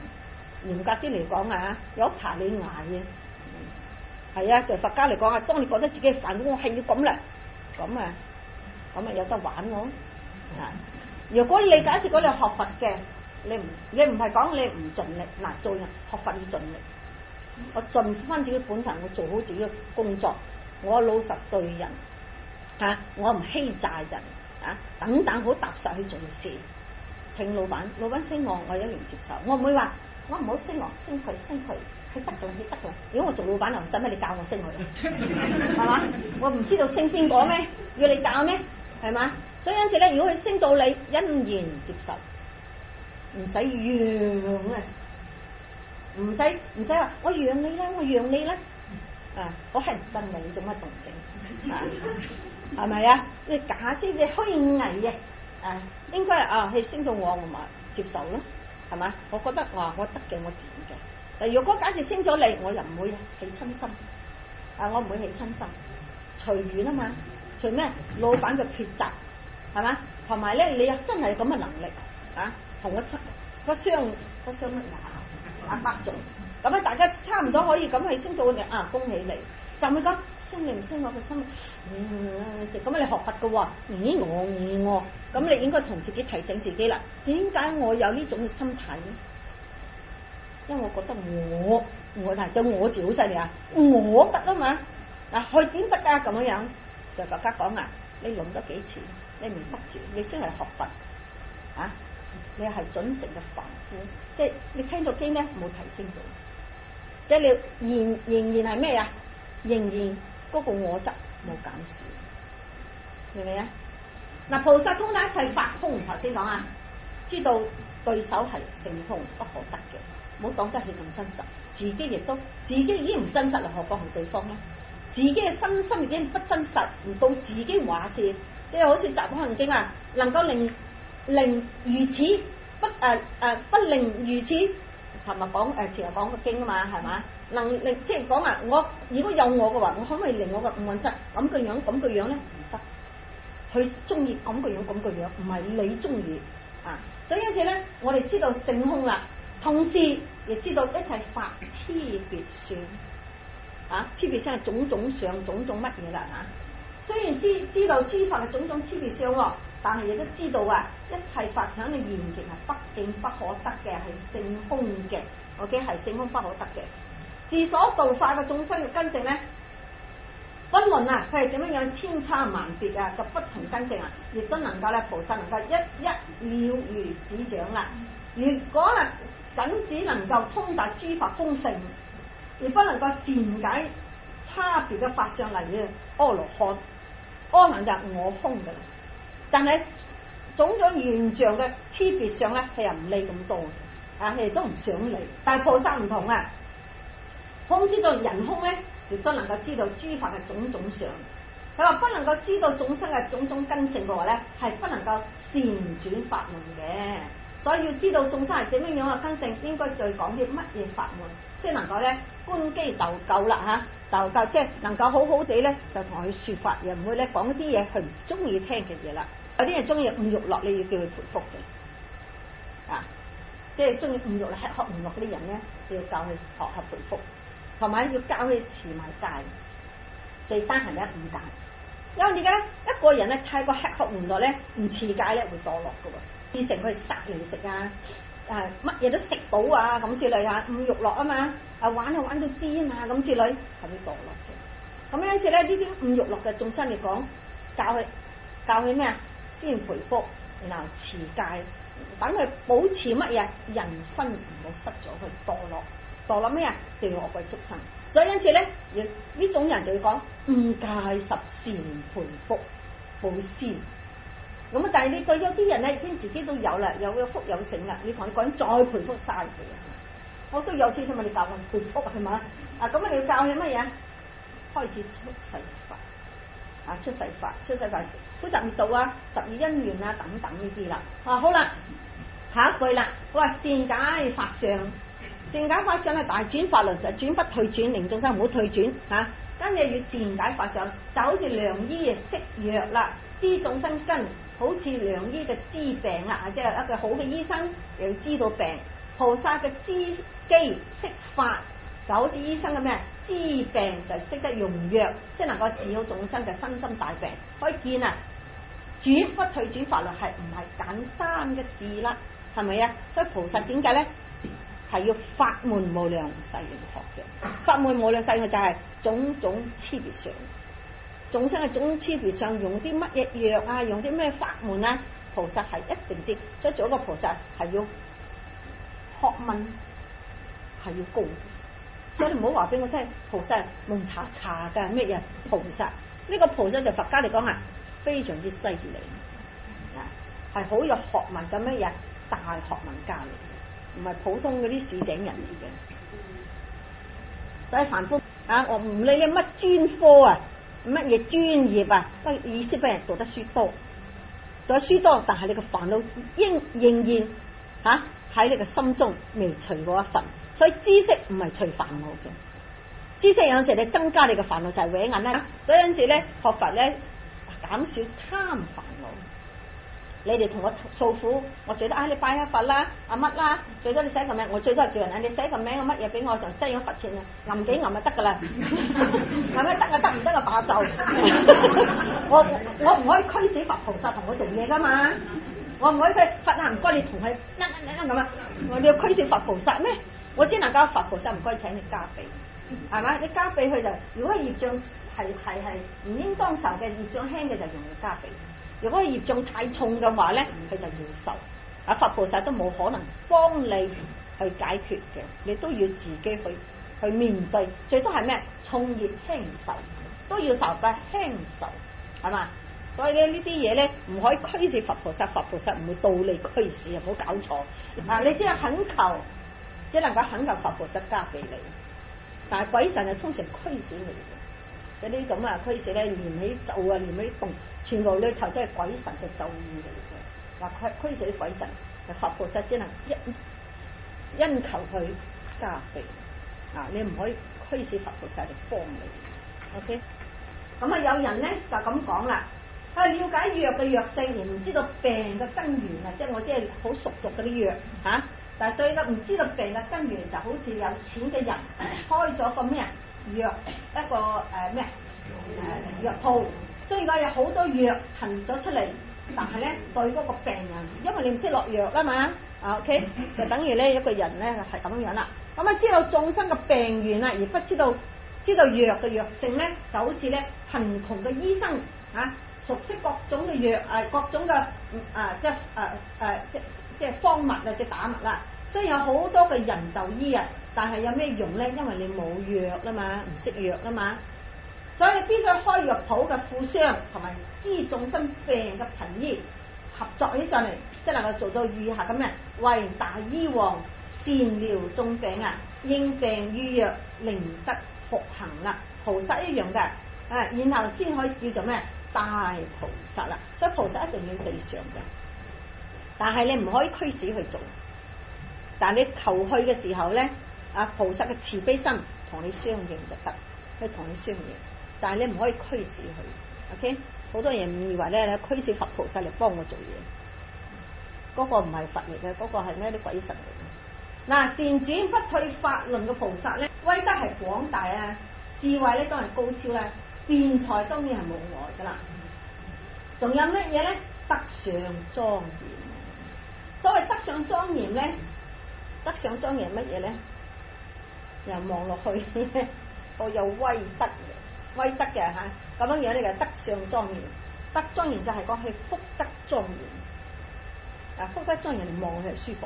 有一排你捱嘅，係啊，就佛家嚟講啊，當你覺得自己係凡夫，我係要咁啦，咁啊有得玩咯，如果你假設嗰你學佛嘅。你唔係講你唔盡力，嗱，做人學佛要盡力，我盡翻自己本分，我做好自己嘅工作，我老實對人我唔欺詐人等等，好踏實去做事。聽老闆升我一樣接受，我唔會話我唔好升我，升佢得㗎，你得㗎。如果我做老闆，又使乜你教我升佢？係嘛？我唔知道升邊個咩？要你教咩？係嘛？所以因此咧，如果佢升到你，欣然接受。唔使讓啊，唔使話我讓你啦，我係唔得你做乜動靜係咪啊？你假設你虛偽嘅應該去升到我咪接受咯，係嘛？我覺得我得嘅，我掂嘅。但如果假設升咗你，我又唔會起親心我唔會起親心。 隨緣啊嘛，隨咩？老闆嘅抉擇係嘛？同埋咧，你又真係咁嘅能力啊，同個相乜牙伯仲咁咧，大家差唔多可以咁去升到你啊，恭喜你！就會講升你唔升我嘅心，咁你學佛嘅喎，我，咁你應該同自己提醒自己啦。點解我有呢種嘅心態咧？因為我覺得我係對我字好犀利啊，我得啊嘛，嗱佢點得啊咁樣？就大家講啊，你諗多幾次，你唔得住，你先係學佛啊，你係準成嘅凡夫，即係你聽咗經咧冇提升到，即係你仍然係咩啊？仍然嗰個我執冇減少，明唔明啊？嗱，菩薩通達一切法空，頭先講啊，知道對手係性空不可得嘅，唔好講得起咁真實，自己已經唔真實啦，何況係對方咧？自己嘅身心已經不真實，唔到自己話事，即係好似《集可行經》啊，能夠令如此不令如此。前日講個經啊嘛，係嘛？能令即係講啊，我如果有我嘅話，我可唔可以令我嘅五蘊質咁嘅樣咧？唔得，佢中意咁嘅樣，唔係你中意啊！所以因此咧，我哋知道性空啦，同時亦知道一切法差別相啊，差別相係種種相，種種乜嘢啦啊！雖然知道諸法嘅種種差別相喎，但係亦都知道啊，一切法喺你現前係畢竟不可得嘅，係性空嘅。OK， 係性空不可得嘅。自所度化嘅眾生嘅根性咧，不論啊，佢係點樣千差萬別啊嘅不同根性啊，亦都能夠咧，菩薩能夠一了如指掌啦。如果啊，僅只能夠通達諸法空性，而不能夠善解差別嘅法相嚟嘅阿羅漢，阿難就我空嘅啦。但係種種現象嘅差別相咧，佢又唔理咁多啊，佢哋都唔想理。但係菩薩唔同啊，空知道人空咧，亦都能夠知道諸法嘅種種相。佢話不能夠知道眾生嘅種種根性嘅話咧，係不能夠善轉法門嘅。所以要知道眾生係點樣樣嘅根性，應該再講啲乜嘢法門，先能夠咧觀機逗救啦嚇，逗救即係能夠好好地咧就同佢説法，又唔會咧講啲嘢佢唔中意聽嘅嘢啦。有啲人中意五欲樂，你要叫佢培福嘅，啊，即係中意五欲樂、吃喝玩樂嗰啲人咧，就要教佢學下培福，同埋要教佢持埋戒，最單行嘅五戒。因為點解一個人咧太過吃喝玩樂咧，唔持戒咧會墮落嘅喎。變成佢殺嚟食啊，乜嘢都食到啊咁之類啊，五欲樂啊嘛，玩到癲啊咁之類，係會墮落嘅。咁因此咧，呢啲五欲樂嘅眾生嚟講，教佢咩啊？先培福，然後持戒，等佢保持乜嘢人生唔好失咗去墮落咩啊？地獄鬼畜生。所以因此咧，呢種人就要講五戒十善培福布施。咁啊！但係你對有啲人咧，已經自己都有啦，有福有成啦。你同佢講再培福晒佢，我都有少少問你教我培福係嘛？啊咁啊！你要教佢乜嘢？開始出世法啊！出世法觀集滅道啊，十二因緣啊等等呢啲啦。啊好啦，下一句啦，我話善解法相，善解法相係大轉法輪，就轉不退轉，令眾生唔好退轉嚇。跟住要善解法相，就好似良醫啊識藥啦，知眾生根。好似良醫嘅知病啦，即係一個好嘅醫生，又要知道病。菩薩嘅知機識法，就好似醫生嘅咩？知病就識得用藥，即係能夠治好眾生嘅身心大病。可以見啊，轉不退轉法律係唔係簡單嘅事啦？係咪啊？所以菩薩點解咧？係要法門無量誓願學嘅。法門無量誓願就係種種差別相。眾生嘅種種差別上用啲乜嘢藥啊，用啲咩法門啊？菩薩係一定知，所以做一個菩薩係要學問係要高，所以你唔好話俾我聽，菩薩蒙查嘅咩嘢？菩薩呢個菩薩就佛家嚟講係非常之犀利啊，係好有學問嘅咩嘢？大學問家嚟，唔係普通嗰啲市井人嚟嘅。所以凡夫啊，我唔理你乜專科啊。乜嘢專業啊？不意思俾人讀得書多，讀得書多，但係你個煩惱仍然喺你個心中未除過一份，所以知識唔係除煩惱嘅， 知識有陣時你增加你嘅煩惱就係搲銀啦。所以有陣時咧學佛咧減少貪煩惱。你哋同我訴苦，我最多你拜下佛啦，乜啦，最多你寫個名，我最多係叫人你寫個名乜嘢俾我就擠咗佛錢啊，揞幾揞就得噶啦，係咪得啊？得唔得啊？罷就我唔可以驅使佛菩薩同我做嘢噶嘛，我唔可以佛啊唔該你同佢咁啊，我哋要驅使佛菩薩咩？我只能夠佛菩薩唔該請你加俾，係咪？你加俾佢就，如果業障係唔應當受嘅，業障輕嘅就容易加俾。如果業障太重嘅話咧，佢就要受。啊，佛菩薩都冇可能幫你去解決嘅，你都要自己去面對。最多係咩？重業輕受，都要受嘅輕受，係嘛？所以咧呢啲嘢咧唔可以驅使佛菩薩，佛菩薩唔會倒你驅使，唔好搞錯。啊，你只係懇求，只能夠懇求佛菩薩加俾你，但係鬼神係通常驅使你嘅。嗰啲咁啊，驅使咧念起咒啊，念起動，全部裏頭都係鬼神嘅咒語嚟嘅。話驅使啲鬼神，佛菩薩只能因求佢加被啊！你唔可以驅使佛菩薩嚟幫你。OK， 咁啊有人咧就咁講啦，了解藥嘅藥性而唔知道病嘅根源啊，即係我即係好熟讀嗰啲藥嚇，但係對個唔知道病嘅根源就好似有錢嘅人開咗個咩藥一個咩藥鋪，所以講有好多藥陳咗出嚟，但係咧對嗰個病人，因為你唔識落藥啦嘛，OK 就等於咧一個人咧係咁樣啦。咁啊知道眾生嘅病源啊，而不知道藥嘅藥性咧，就好似咧貧窮嘅醫生啊，熟悉各種嘅藥各種嘅即係方物啊，即係打物啦。雖然有好多嘅人就醫啊，但係有咩用咧？因為你冇藥啦嘛，唔識藥啦嘛，所以必須開藥鋪嘅富商同埋知眾生病嘅貧醫合作起上嚟，即係能夠做到以下咁嘅為大醫王善療眾病啊，應病於藥，令得服行啦。菩薩一樣嘅然後先可以叫做咩大菩薩啦。所以菩薩一定要地上嘅，但係你唔可以驅使去做。但你求去嘅時候咧，菩薩嘅慈悲心同你相應就得，佢同你相應，但係你唔可以驅使佢。OK， 好多人誤以為咧驅使佛菩薩嚟幫我做嘢，嗰個唔係佛嚟嘅，嗰個係咩啲鬼神嚟嘅。嗱，善轉不退法輪嘅菩薩咧，威德係廣大啊，智慧咧當然高超啦，辯才當然係無礙噶啦。仲有乜嘢咧？德相莊嚴。所謂德相莊嚴咧。德相莊嚴乜嘢咧？又望落去，我有威德嘅嚇，咁樣樣呢個德相莊嚴。德莊嚴就係講係福德莊嚴，福德莊嚴你望落去係舒服，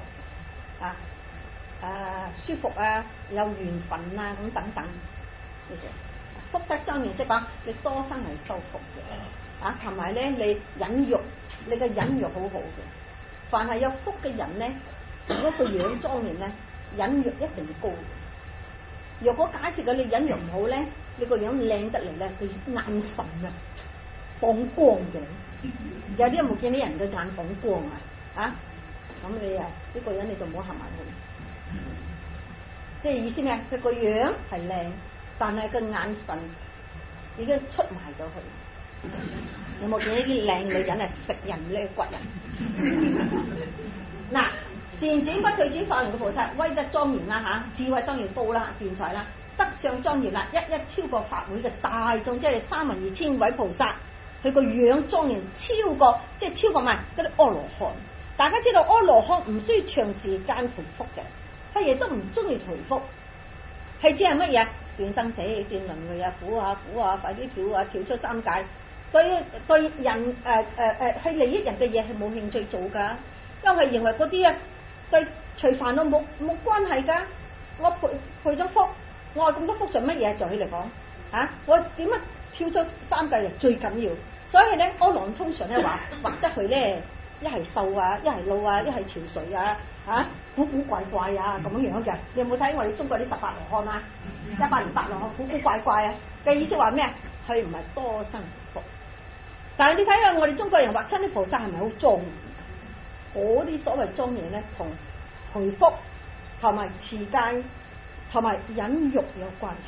舒服啊，有緣分啊咁等等。福德莊嚴即係講你多生係修福嘅，同埋咧你忍辱，你嘅忍辱好好嘅。凡係有福嘅人咧。如果個樣莊嚴咧，忍辱一定高。如果假設你忍辱唔好咧，你個樣靚得嚟咧，佢眼神放光嘅。有啲人冇見啲人嘅眼放光咁你呢個人你就唔好行埋去。即係意思咩？佢個樣係靚，但係個眼神已經出埋咗去。有冇見呢啲靚女人係食人呢骨人？嗱。善轉不退轉法輪嘅菩薩，威德莊嚴啦智慧當然高啦，辯才啦，德相莊嚴啦，一超過法會嘅大眾，即係32000位菩薩，佢個樣莊嚴超過埋嗰啲阿羅漢。大家知道阿羅漢唔需要長時間回復嘅，佢亦都唔中意回復，係只係乜嘢？斷生死、斷輪迴啊，苦啊，快啲跳出三界。對人去利益人嘅嘢係冇興趣做噶，因為認為嗰啲對除煩惱冇關係噶。我賠咗福，我話咁多福做乜嘢？在佢嚟講我點樣跳出三界最緊要。所以咧，阿羅漢通常咧畫得佢咧一係瘦啊，一係老啊，一係憔悴古古怪怪咁樣嘅。你有冇睇我哋中國啲18羅漢108羅漢古古怪怪嘅意思話咩？佢唔係多生福，但係你睇下我哋中國人畫親啲菩薩係咪好莊嚴？嗰啲所謂莊嚴咧，同回福同埋持戒同埋忍辱有關係。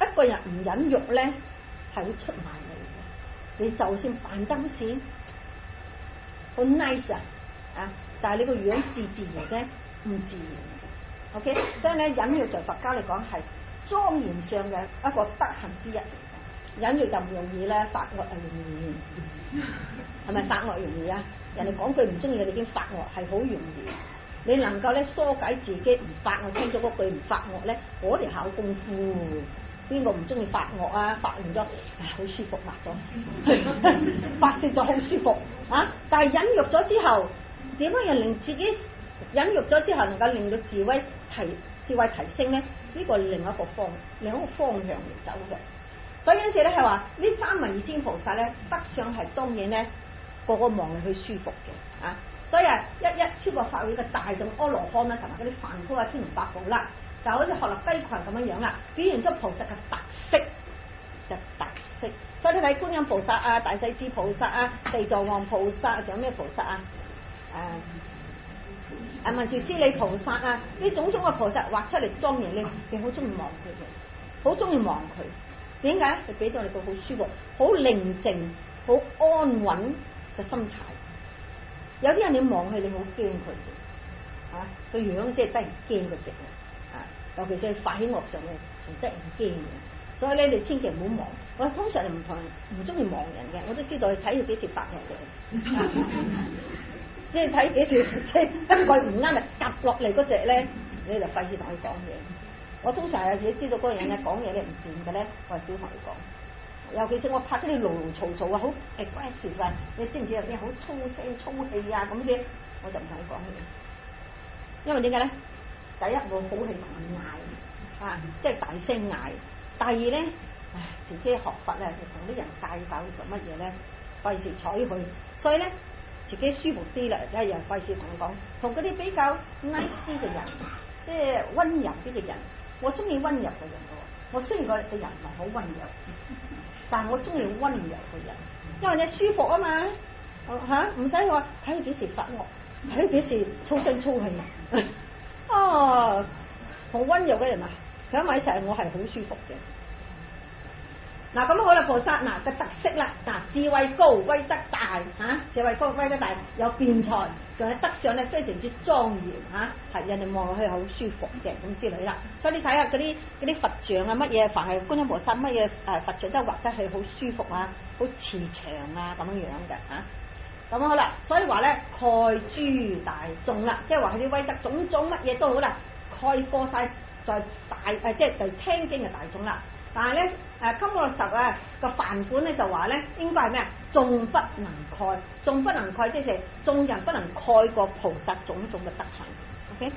一個人唔忍辱咧，係會出賣你嘅。你就算扮得好似好 nice 啊，但係你個樣自然嘅，唔自然嘅。OK， 所以咧忍辱在佛家嚟講係莊嚴上嘅一個德行之一嚟嘅。忍辱就唔容易咧，發惡係容易，係咪發惡容易啊？人哋講句唔中意你已經發惡係好容易。你能夠咧疏解自己唔發惡，聽咗嗰句唔發惡咧，我哋考功夫。邊個唔中意發惡啊？發完咗，好舒服，發咗，發泄咗好舒服啊！但係忍辱咗之後，點樣令自己忍辱咗之後能夠令到智慧提升咧？呢個另一個方向嚟走嘅。所以因此咧係話呢三位二千菩薩咧，德相係當然咧個個望落去舒服嘅啊！所以啊，一超過法會嘅大眾阿羅漢啦，同埋嗰啲梵高啊、天龍八部啦，就好似鶴立雞群咁樣樣啦，表現出菩薩嘅特色嘅特色。所以你睇觀音菩薩啊、大勢至菩薩啊、地藏王菩薩，仲有咩菩薩啊？文殊師利菩薩啊，呢種種嘅菩薩畫出嚟莊嚴，你好中意望佢嘅，好中意望佢。點解？就俾到你個好舒服、好寧靜、好安穩嘅心態。有啲人你望佢，你好驚佢嘅，啊個樣即係得人驚嘅直啊！尤其是發起惡上嘅，仲得人驚嘅。所以咧，你千祈唔好望。我通常唔中意望人嘅，我都知道你睇佢幾時發惡嘅，即係睇幾時即係一句唔啱就夾落嚟嗰隻咧，你就費事同佢講嘢。我通常有時知道嗰個人咧講嘢咧唔掂嘅咧，我係少同佢講。尤其是我拍嗰啲嘈嘈嘈啊，好 aggressive 啊，你知唔知有啲好粗聲粗氣啊咁嘅，我就唔同佢講嘢。因為點解咧？第一我好氣同佢嗌啊，即係大聲嗌。第二咧，自己學佛咧，就同啲人介紹做乜嘢咧，費事睬佢。所以咧，自己舒服啲啦，又費事同佢講。同嗰啲比較 nice 啲嘅人，即係溫柔啲嘅人，我中意溫柔嘅人嘅。我雖然個人唔係好溫柔。但係我中意溫柔嘅人，因為你舒服啊嘛嚇，唔使話睇佢幾時發惡，睇佢幾時粗聲粗氣哦，同溫柔嘅人啊，喺埋一齊，我係好舒服嘅。嗱咁好啦，菩薩嗱嘅特色啦，嗱智慧高、威德大嚇，智慧高、威德大，有辯才，仲有德相咧非常之莊嚴嚇，係人哋望落去好舒服嘅咁之類啦。所以你睇下嗰啲佛像啊，乜嘢凡係觀音菩薩乜嘢佛像都畫得係好舒服啊，好慈祥啊咁樣樣嘅嚇。咁好啦，所以話咧蓋諸大眾啦，即係話佢啲威德種種乜嘢都好啦，蓋過晒在大即係就聽經嘅大眾啦。但係咧，今個10啊個梵本咧就話咧，應該係咩啊？眾不能蓋，眾不能蓋，即係眾人不能蓋過菩薩種種嘅德行。OK，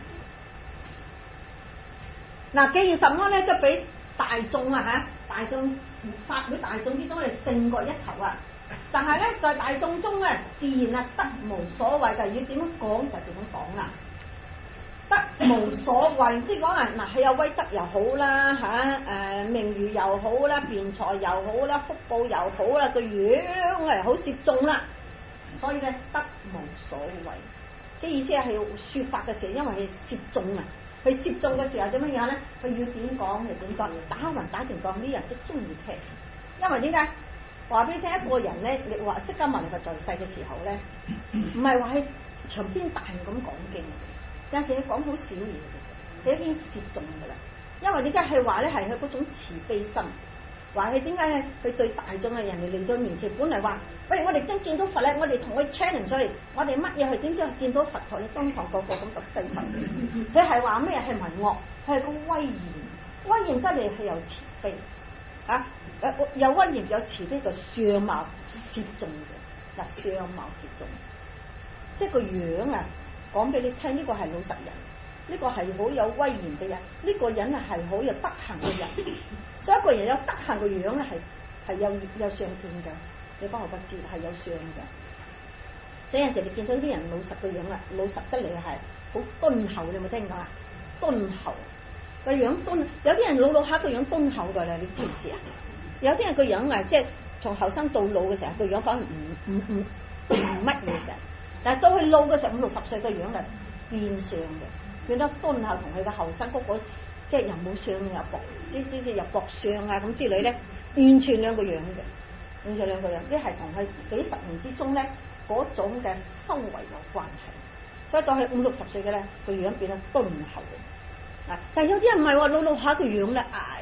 嗱，既然什麼咧都俾大眾啊嚇，大眾法會大眾之中係勝過一籌啊！但係咧，在大眾中咧，自然啊得無所謂，就要點樣講就點樣講啦。得無所謂，即係講啊嗱，係有威德又好啦嚇，名譽又好啦，辯才又好啦，福報又好啦，個樣係好攝眾啦，所以咧得無所謂，即係意思係説法嘅時候，因為係攝眾啊，佢攝眾嘅時候點樣樣咧？佢要點講就點講，打橫打斷講，啲人都中意聽，因為點解？話俾你聽，一個人咧，你話釋迦牟尼佛在世嘅時候咧，唔係話喺長篇大論咁講經。有陣時佢講好少嘢嘅啫，佢已經攝眾噶啦。因為點解係話咧？係佢嗰種慈悲心，話佢點解咧？佢對大眾嘅人哋嚟到面前，本嚟話，喂，我哋真見到佛咧，我哋同佢 challenge 出嚟，我哋乜嘢係點知見到佛陀？你當場個個咁揼低頭。佢係話咩？係文惡，佢係個威嚴，威嚴得嚟係有慈悲啊！有威嚴有慈悲嘅相貌攝眾嘅嗱，相貌攝眾，即係個樣啊！講俾你聽，呢個係老實人，呢個係好有威嚴嘅人，呢個人啊係好有德行嘅人。所以一個人有德行嘅樣咧，係有相見嘅。你幫我不知係有相嘅。所以有陣時你見到啲人老實嘅樣啊，老實得嚟係好敦厚，你有冇聽過啊？敦厚個樣敦，有啲人老下個樣敦厚㗎啦，你知唔知啊？有啲人個樣啊，即係從後生到老嘅時候，個樣反而唔乜嘢嘅。但係到佢老嘅時候，50、60歲個樣就變相嘅，變得敦厚，同佢嘅後生嗰個即係又冇相又薄，即又薄相啊咁之類咧，完全兩個樣嘅，完全兩個樣，呢係同佢幾十年之中咧嗰種嘅修為有關係。所以到佢50、60歲嘅咧，個樣變得敦厚啊！但係有啲人唔係話老老下個樣咧，哎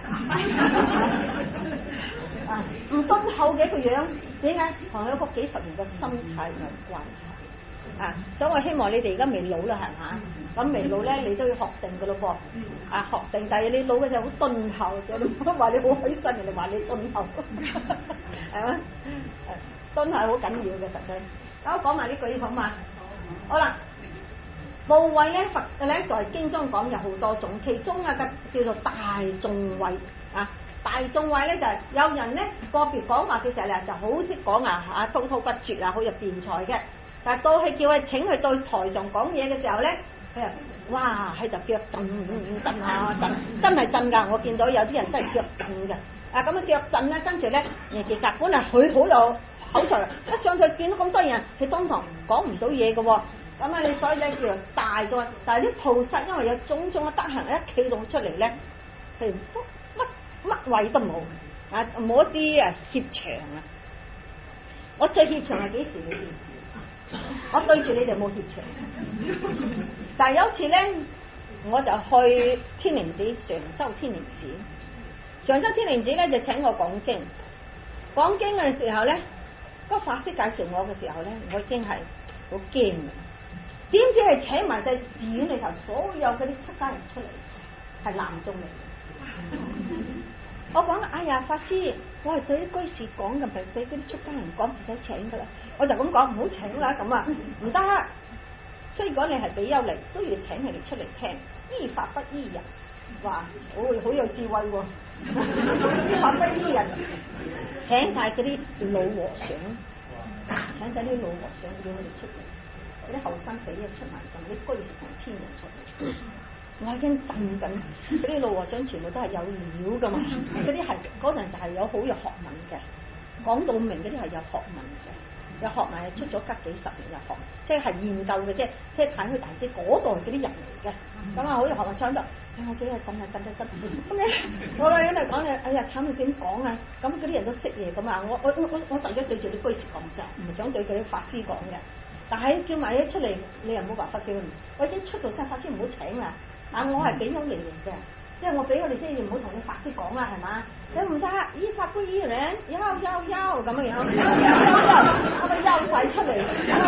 呀啊唔敦厚嘅個樣，點解？同佢個幾十年嘅心態有關係。啊！所以我希望你哋而家未老啦，係嘛？咁未老咧，你都要學定噶咯噃。啊，學定，但係你老嘅就好敦厚嘅，你唔好話你好開心，人哋話你敦厚，係嘛？敦厚好緊要嘅，實際。咁我講埋呢句好嘛？好啦，部位咧，佛嘅咧在經中講有好多種，其中啊嘅叫做大眾位啊。大眾位咧就係有人咧個別講話嘅時候咧就好識講啊，滔滔不絕啊，好有辯才嘅。但係到佢叫佢請佢到台上講嘢嘅時候咧，佢啊，哇，佢就腳震啊震，真係震㗎！我見到有啲人真係腳震嘅。啊咁樣腳震咧，跟住咧，人哋夾本來佢好有口才，一上去見到咁多人，佢當堂講唔到嘢嘅喎。咁啊，你所以咧叫做大眾。但係啲菩薩因為有種種嘅德行，一企到出嚟咧，佢乜位都冇啊，冇一啲怯場啊！我最怯場係幾時？你知唔知？我對住你哋冇怯場，但係有一次咧，我就去天寧寺，常州天寧寺。常州天寧寺咧就請我講經，講經嘅時候咧，嗰個法師介紹我嘅時候咧，我已經係好驚嘅。點知係請埋隻寺院裏頭所有嗰啲出家人出嚟，係男眾嚟嘅。我講哎呀，法師，我係對啲居士講嘅，唔係對啲出家人講，唔使請噶啦。我就咁講，唔好請啦，咁啊唔得。所以如果你係比丘嚟，都要請佢哋出嚟聽，依法不依人，話好有智慧喎。依法不依人，請晒嗰啲老和尚，請晒啲老和尚叫佢哋出嚟，嗰啲後生仔一出埋，同啲居士成千人出嚟。我已經震緊，嗰啲老和尚全部都係有料噶嘛，嗰啲係嗰陣時係有好有學問嘅，講到明嗰啲係有學問嘅，有學問係出咗吉幾十年有學問，即係研究嘅啫，即係睇佢大師嗰代嗰啲人嚟嘅，咁啊好有學問唱得，我死啊震啊震啊震，咁咧我喺度講咧，哎呀慘到點講啊，咁嗰啲人都識嘢咁啊，我實咗對住啲居士講啫，唔係想對佢啲法師講嘅，但係叫埋嘢出嚟，你又冇辦法叫佢，我已經出到聲，法師唔好請啦。啊！我係比丘尼嚟嘅，即係我俾我哋即係唔好同你法師講啦，係嘛？你唔得，依法不依人，休咁樣，我咪休晒出嚟。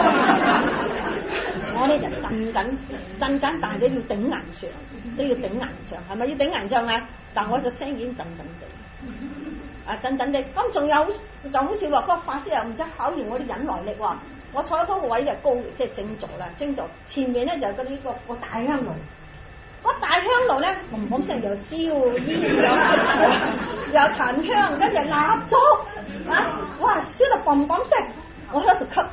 我咧就震緊，但係你要頂硬上，都要頂硬上，係咪要頂硬上啊？但我個聲已經震地，啊震地。咁仲有就好笑話，嗰個法師又唔知考驗我啲忍耐力喎。我坐喺嗰個位就高，即係星座啦，星座前面咧就嗰啲個大香爐。嗰大香爐咧，嘣嘣聲又燒煙，又檀香，跟住蠟燭，啊！哇！燒到嘣嘣聲，我喺度吸，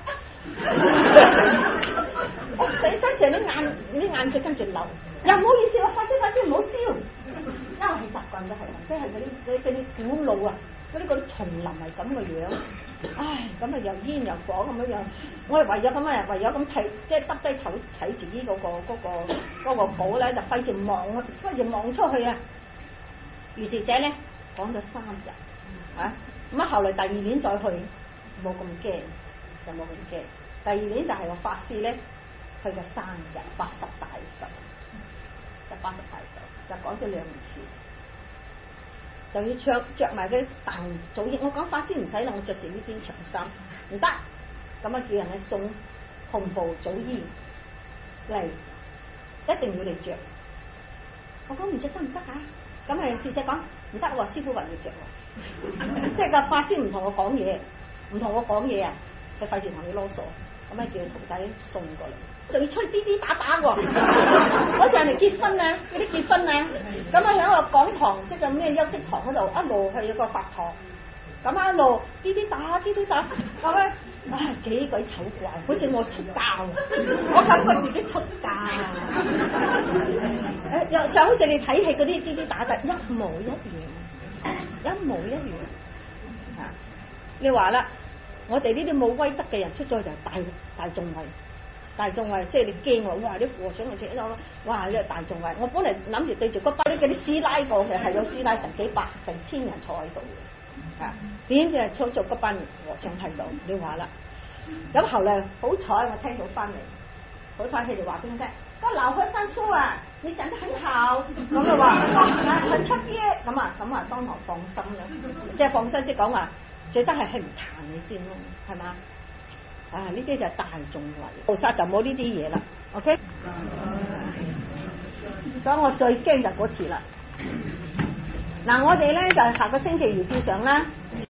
我死跟住啲眼水跟住流，又唔好意思，我法師唔好燒，因為係習慣咗係，即係嗰啲古老啊，嗰啲叢林係咁嘅樣，唉，咁啊又煙又火咁樣，我係唯有咁睇，即係耷低頭睇住呢嗰個簿咧，就費事望出去啊！於是者咧講咗3日，啊咁啊後來第2年再去，冇咁驚，就冇咁驚。第2年就係個法師咧，去個生日80大壽，就80大壽，就講咗2次。就要着埋啲大早衣，我講法師唔使啦，我着住呢件長衫唔得，咁啊叫人去送紅布早衣嚟，一定要你着。我講唔着得唔得啊？咁係侍者講唔得，我話師傅話要着，即係個法師唔同我講嘢，啊，佢費事同你囉嗦，咁啊叫徒弟送過嚟。仲要出滴滴打喎，嗰時人哋結婚啊，嗰啲結婚啊，咁啊喺個講堂，即係咩休息堂嗰度，一路去個法堂，咁一路滴滴打，咁咧，唉幾鬼醜怪，好似我出家喎，我感覺自己出家，又就好似你睇戲嗰啲滴滴打嘅一模一樣，啊！你話啦，我哋呢啲冇威德嘅人出咗就大眾位。 大眾位，即係你驚喎，哇！啲和尚嚟請咗，哇！呢個大眾位，我本嚟諗住對住嗰班嗰啲師奶過嘅，係有師奶成幾百、成千人坐喺度嘅，啊！點知係坐咗嗰班和尚喺度，你話啦？咁後來好彩我聽到翻嚟，好彩佢哋話俾我聽，個老和尚說啊，你講得很好，咁就話很特別，咁啊當堂放心啦，即係放心，即係講話最得係唔彈你先咯，係嘛？啊！呢啲就係大眾位，菩薩就冇呢啲嘢啦。OK，所以我最驚就嗰次啦。嗱，我哋咧就下個星期二至上啦。